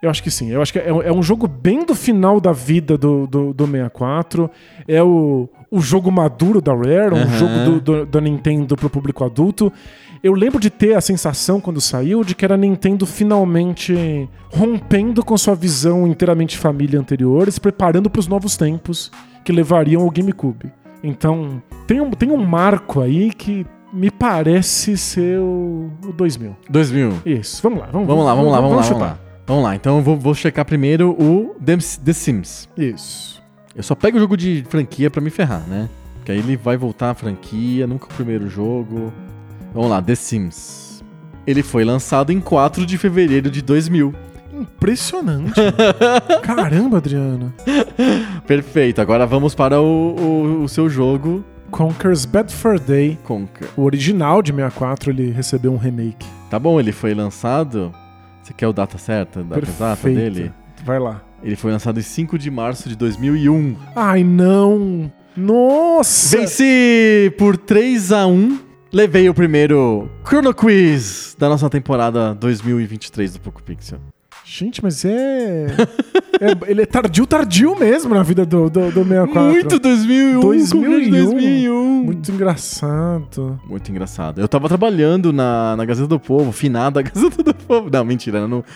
Eu acho que sim. Eu acho que é um jogo bem do final da vida do 64. É o jogo maduro da Rare, um jogo da Nintendo pro público adulto. Eu lembro de ter a sensação, quando saiu, de que era a Nintendo finalmente rompendo com sua visão inteiramente família anterior e se preparando para os novos tempos que levariam ao GameCube. Então, tem um marco aí que me parece ser o 2000. 2000. Isso, vamos lá. Vamos lá. Vamos lá, então eu vou checar primeiro o The Sims. Isso. Eu só pego o jogo de franquia pra me ferrar, né? Porque aí ele vai voltar à franquia, nunca o primeiro jogo. Vamos lá, The Sims. Ele foi lançado em 4 de fevereiro de 2000. Impressionante. Caramba, Adriano. Perfeito, agora vamos para o seu jogo. Conker's Bad Fur Day. Conker. O original de 64, ele recebeu um remake. Tá bom, ele foi lançado... Você quer a data certa? A data exata dele? Vai lá. Ele foi lançado em 5 de março de 2001. Ai, não! Nossa! Venci por 3-1. Levei o primeiro Chrono Quiz da nossa temporada 2023 do Poco Pixel. Gente, mas ele é tardio mesmo na vida do 64. Muito 2001. 2001. Muito engraçado. Muito engraçado. Eu tava trabalhando na Gazeta do Povo, finada Gazeta do Povo. Não, mentira, ela não...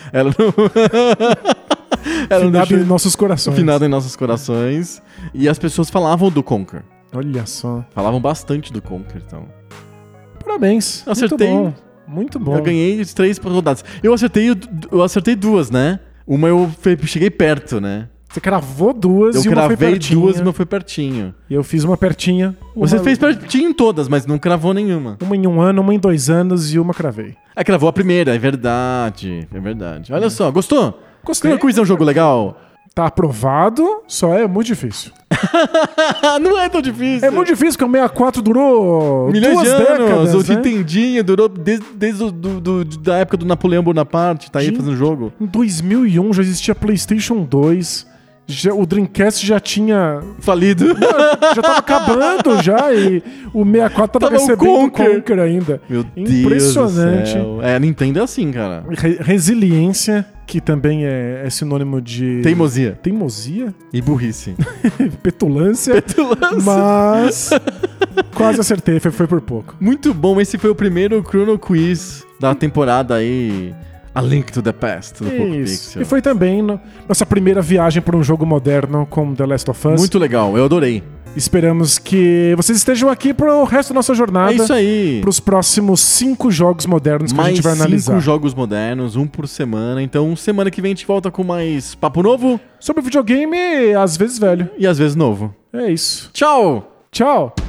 Finada em nossos corações. Finada em nossos corações. E as pessoas falavam do Conker. Olha só. Falavam bastante do Conker, então. Parabéns. Eu acertei. Muito bom. Eu ganhei 3 rodadas. Eu acertei 2, né? Uma eu cheguei perto, né? Você cravou 2 e uma foi pertinho. Eu cravei 2 e uma foi pertinho. E eu fiz uma pertinha. Você fez pertinho em todas, mas não cravou nenhuma. Uma em 1 ano, uma em 2 anos e uma cravei. Cravou a primeira, é verdade. Olha só, gostou? Gostei. Chrono Quiz é um jogo legal? Tá aprovado, só é muito difícil. Não é tão difícil. É muito difícil, porque o 64 durou milhões de anos. décadas, O Nintendinho durou desde da época do Napoleão Bonaparte, tá aí fazendo jogo. Em 2001 já existia PlayStation 2, o Dreamcast já tinha... Falido. Já tava acabando já, e o 64 tava recebendo o Conker ainda. Meu Deus. Impressionante. Do céu. A Nintendo é assim, cara. Resiliência, que também é sinônimo de... Teimosia. Teimosia? E burrice. Petulância. Mas quase acertei, foi por pouco. Muito bom, esse foi o primeiro Chrono Quiz da temporada aí... A Link to the Past do Poco Pixel. E foi também nossa primeira viagem por um jogo moderno com The Last of Us. Muito legal, eu adorei. Esperamos que vocês estejam aqui pro resto da nossa jornada. É isso aí. Pros próximos 5 jogos modernos que a gente vai analisar. Mais 5 jogos modernos, 1 por semana. Então, semana que vem a gente volta com mais papo novo. Sobre videogame, às vezes velho. E às vezes novo. É isso. Tchau! Tchau!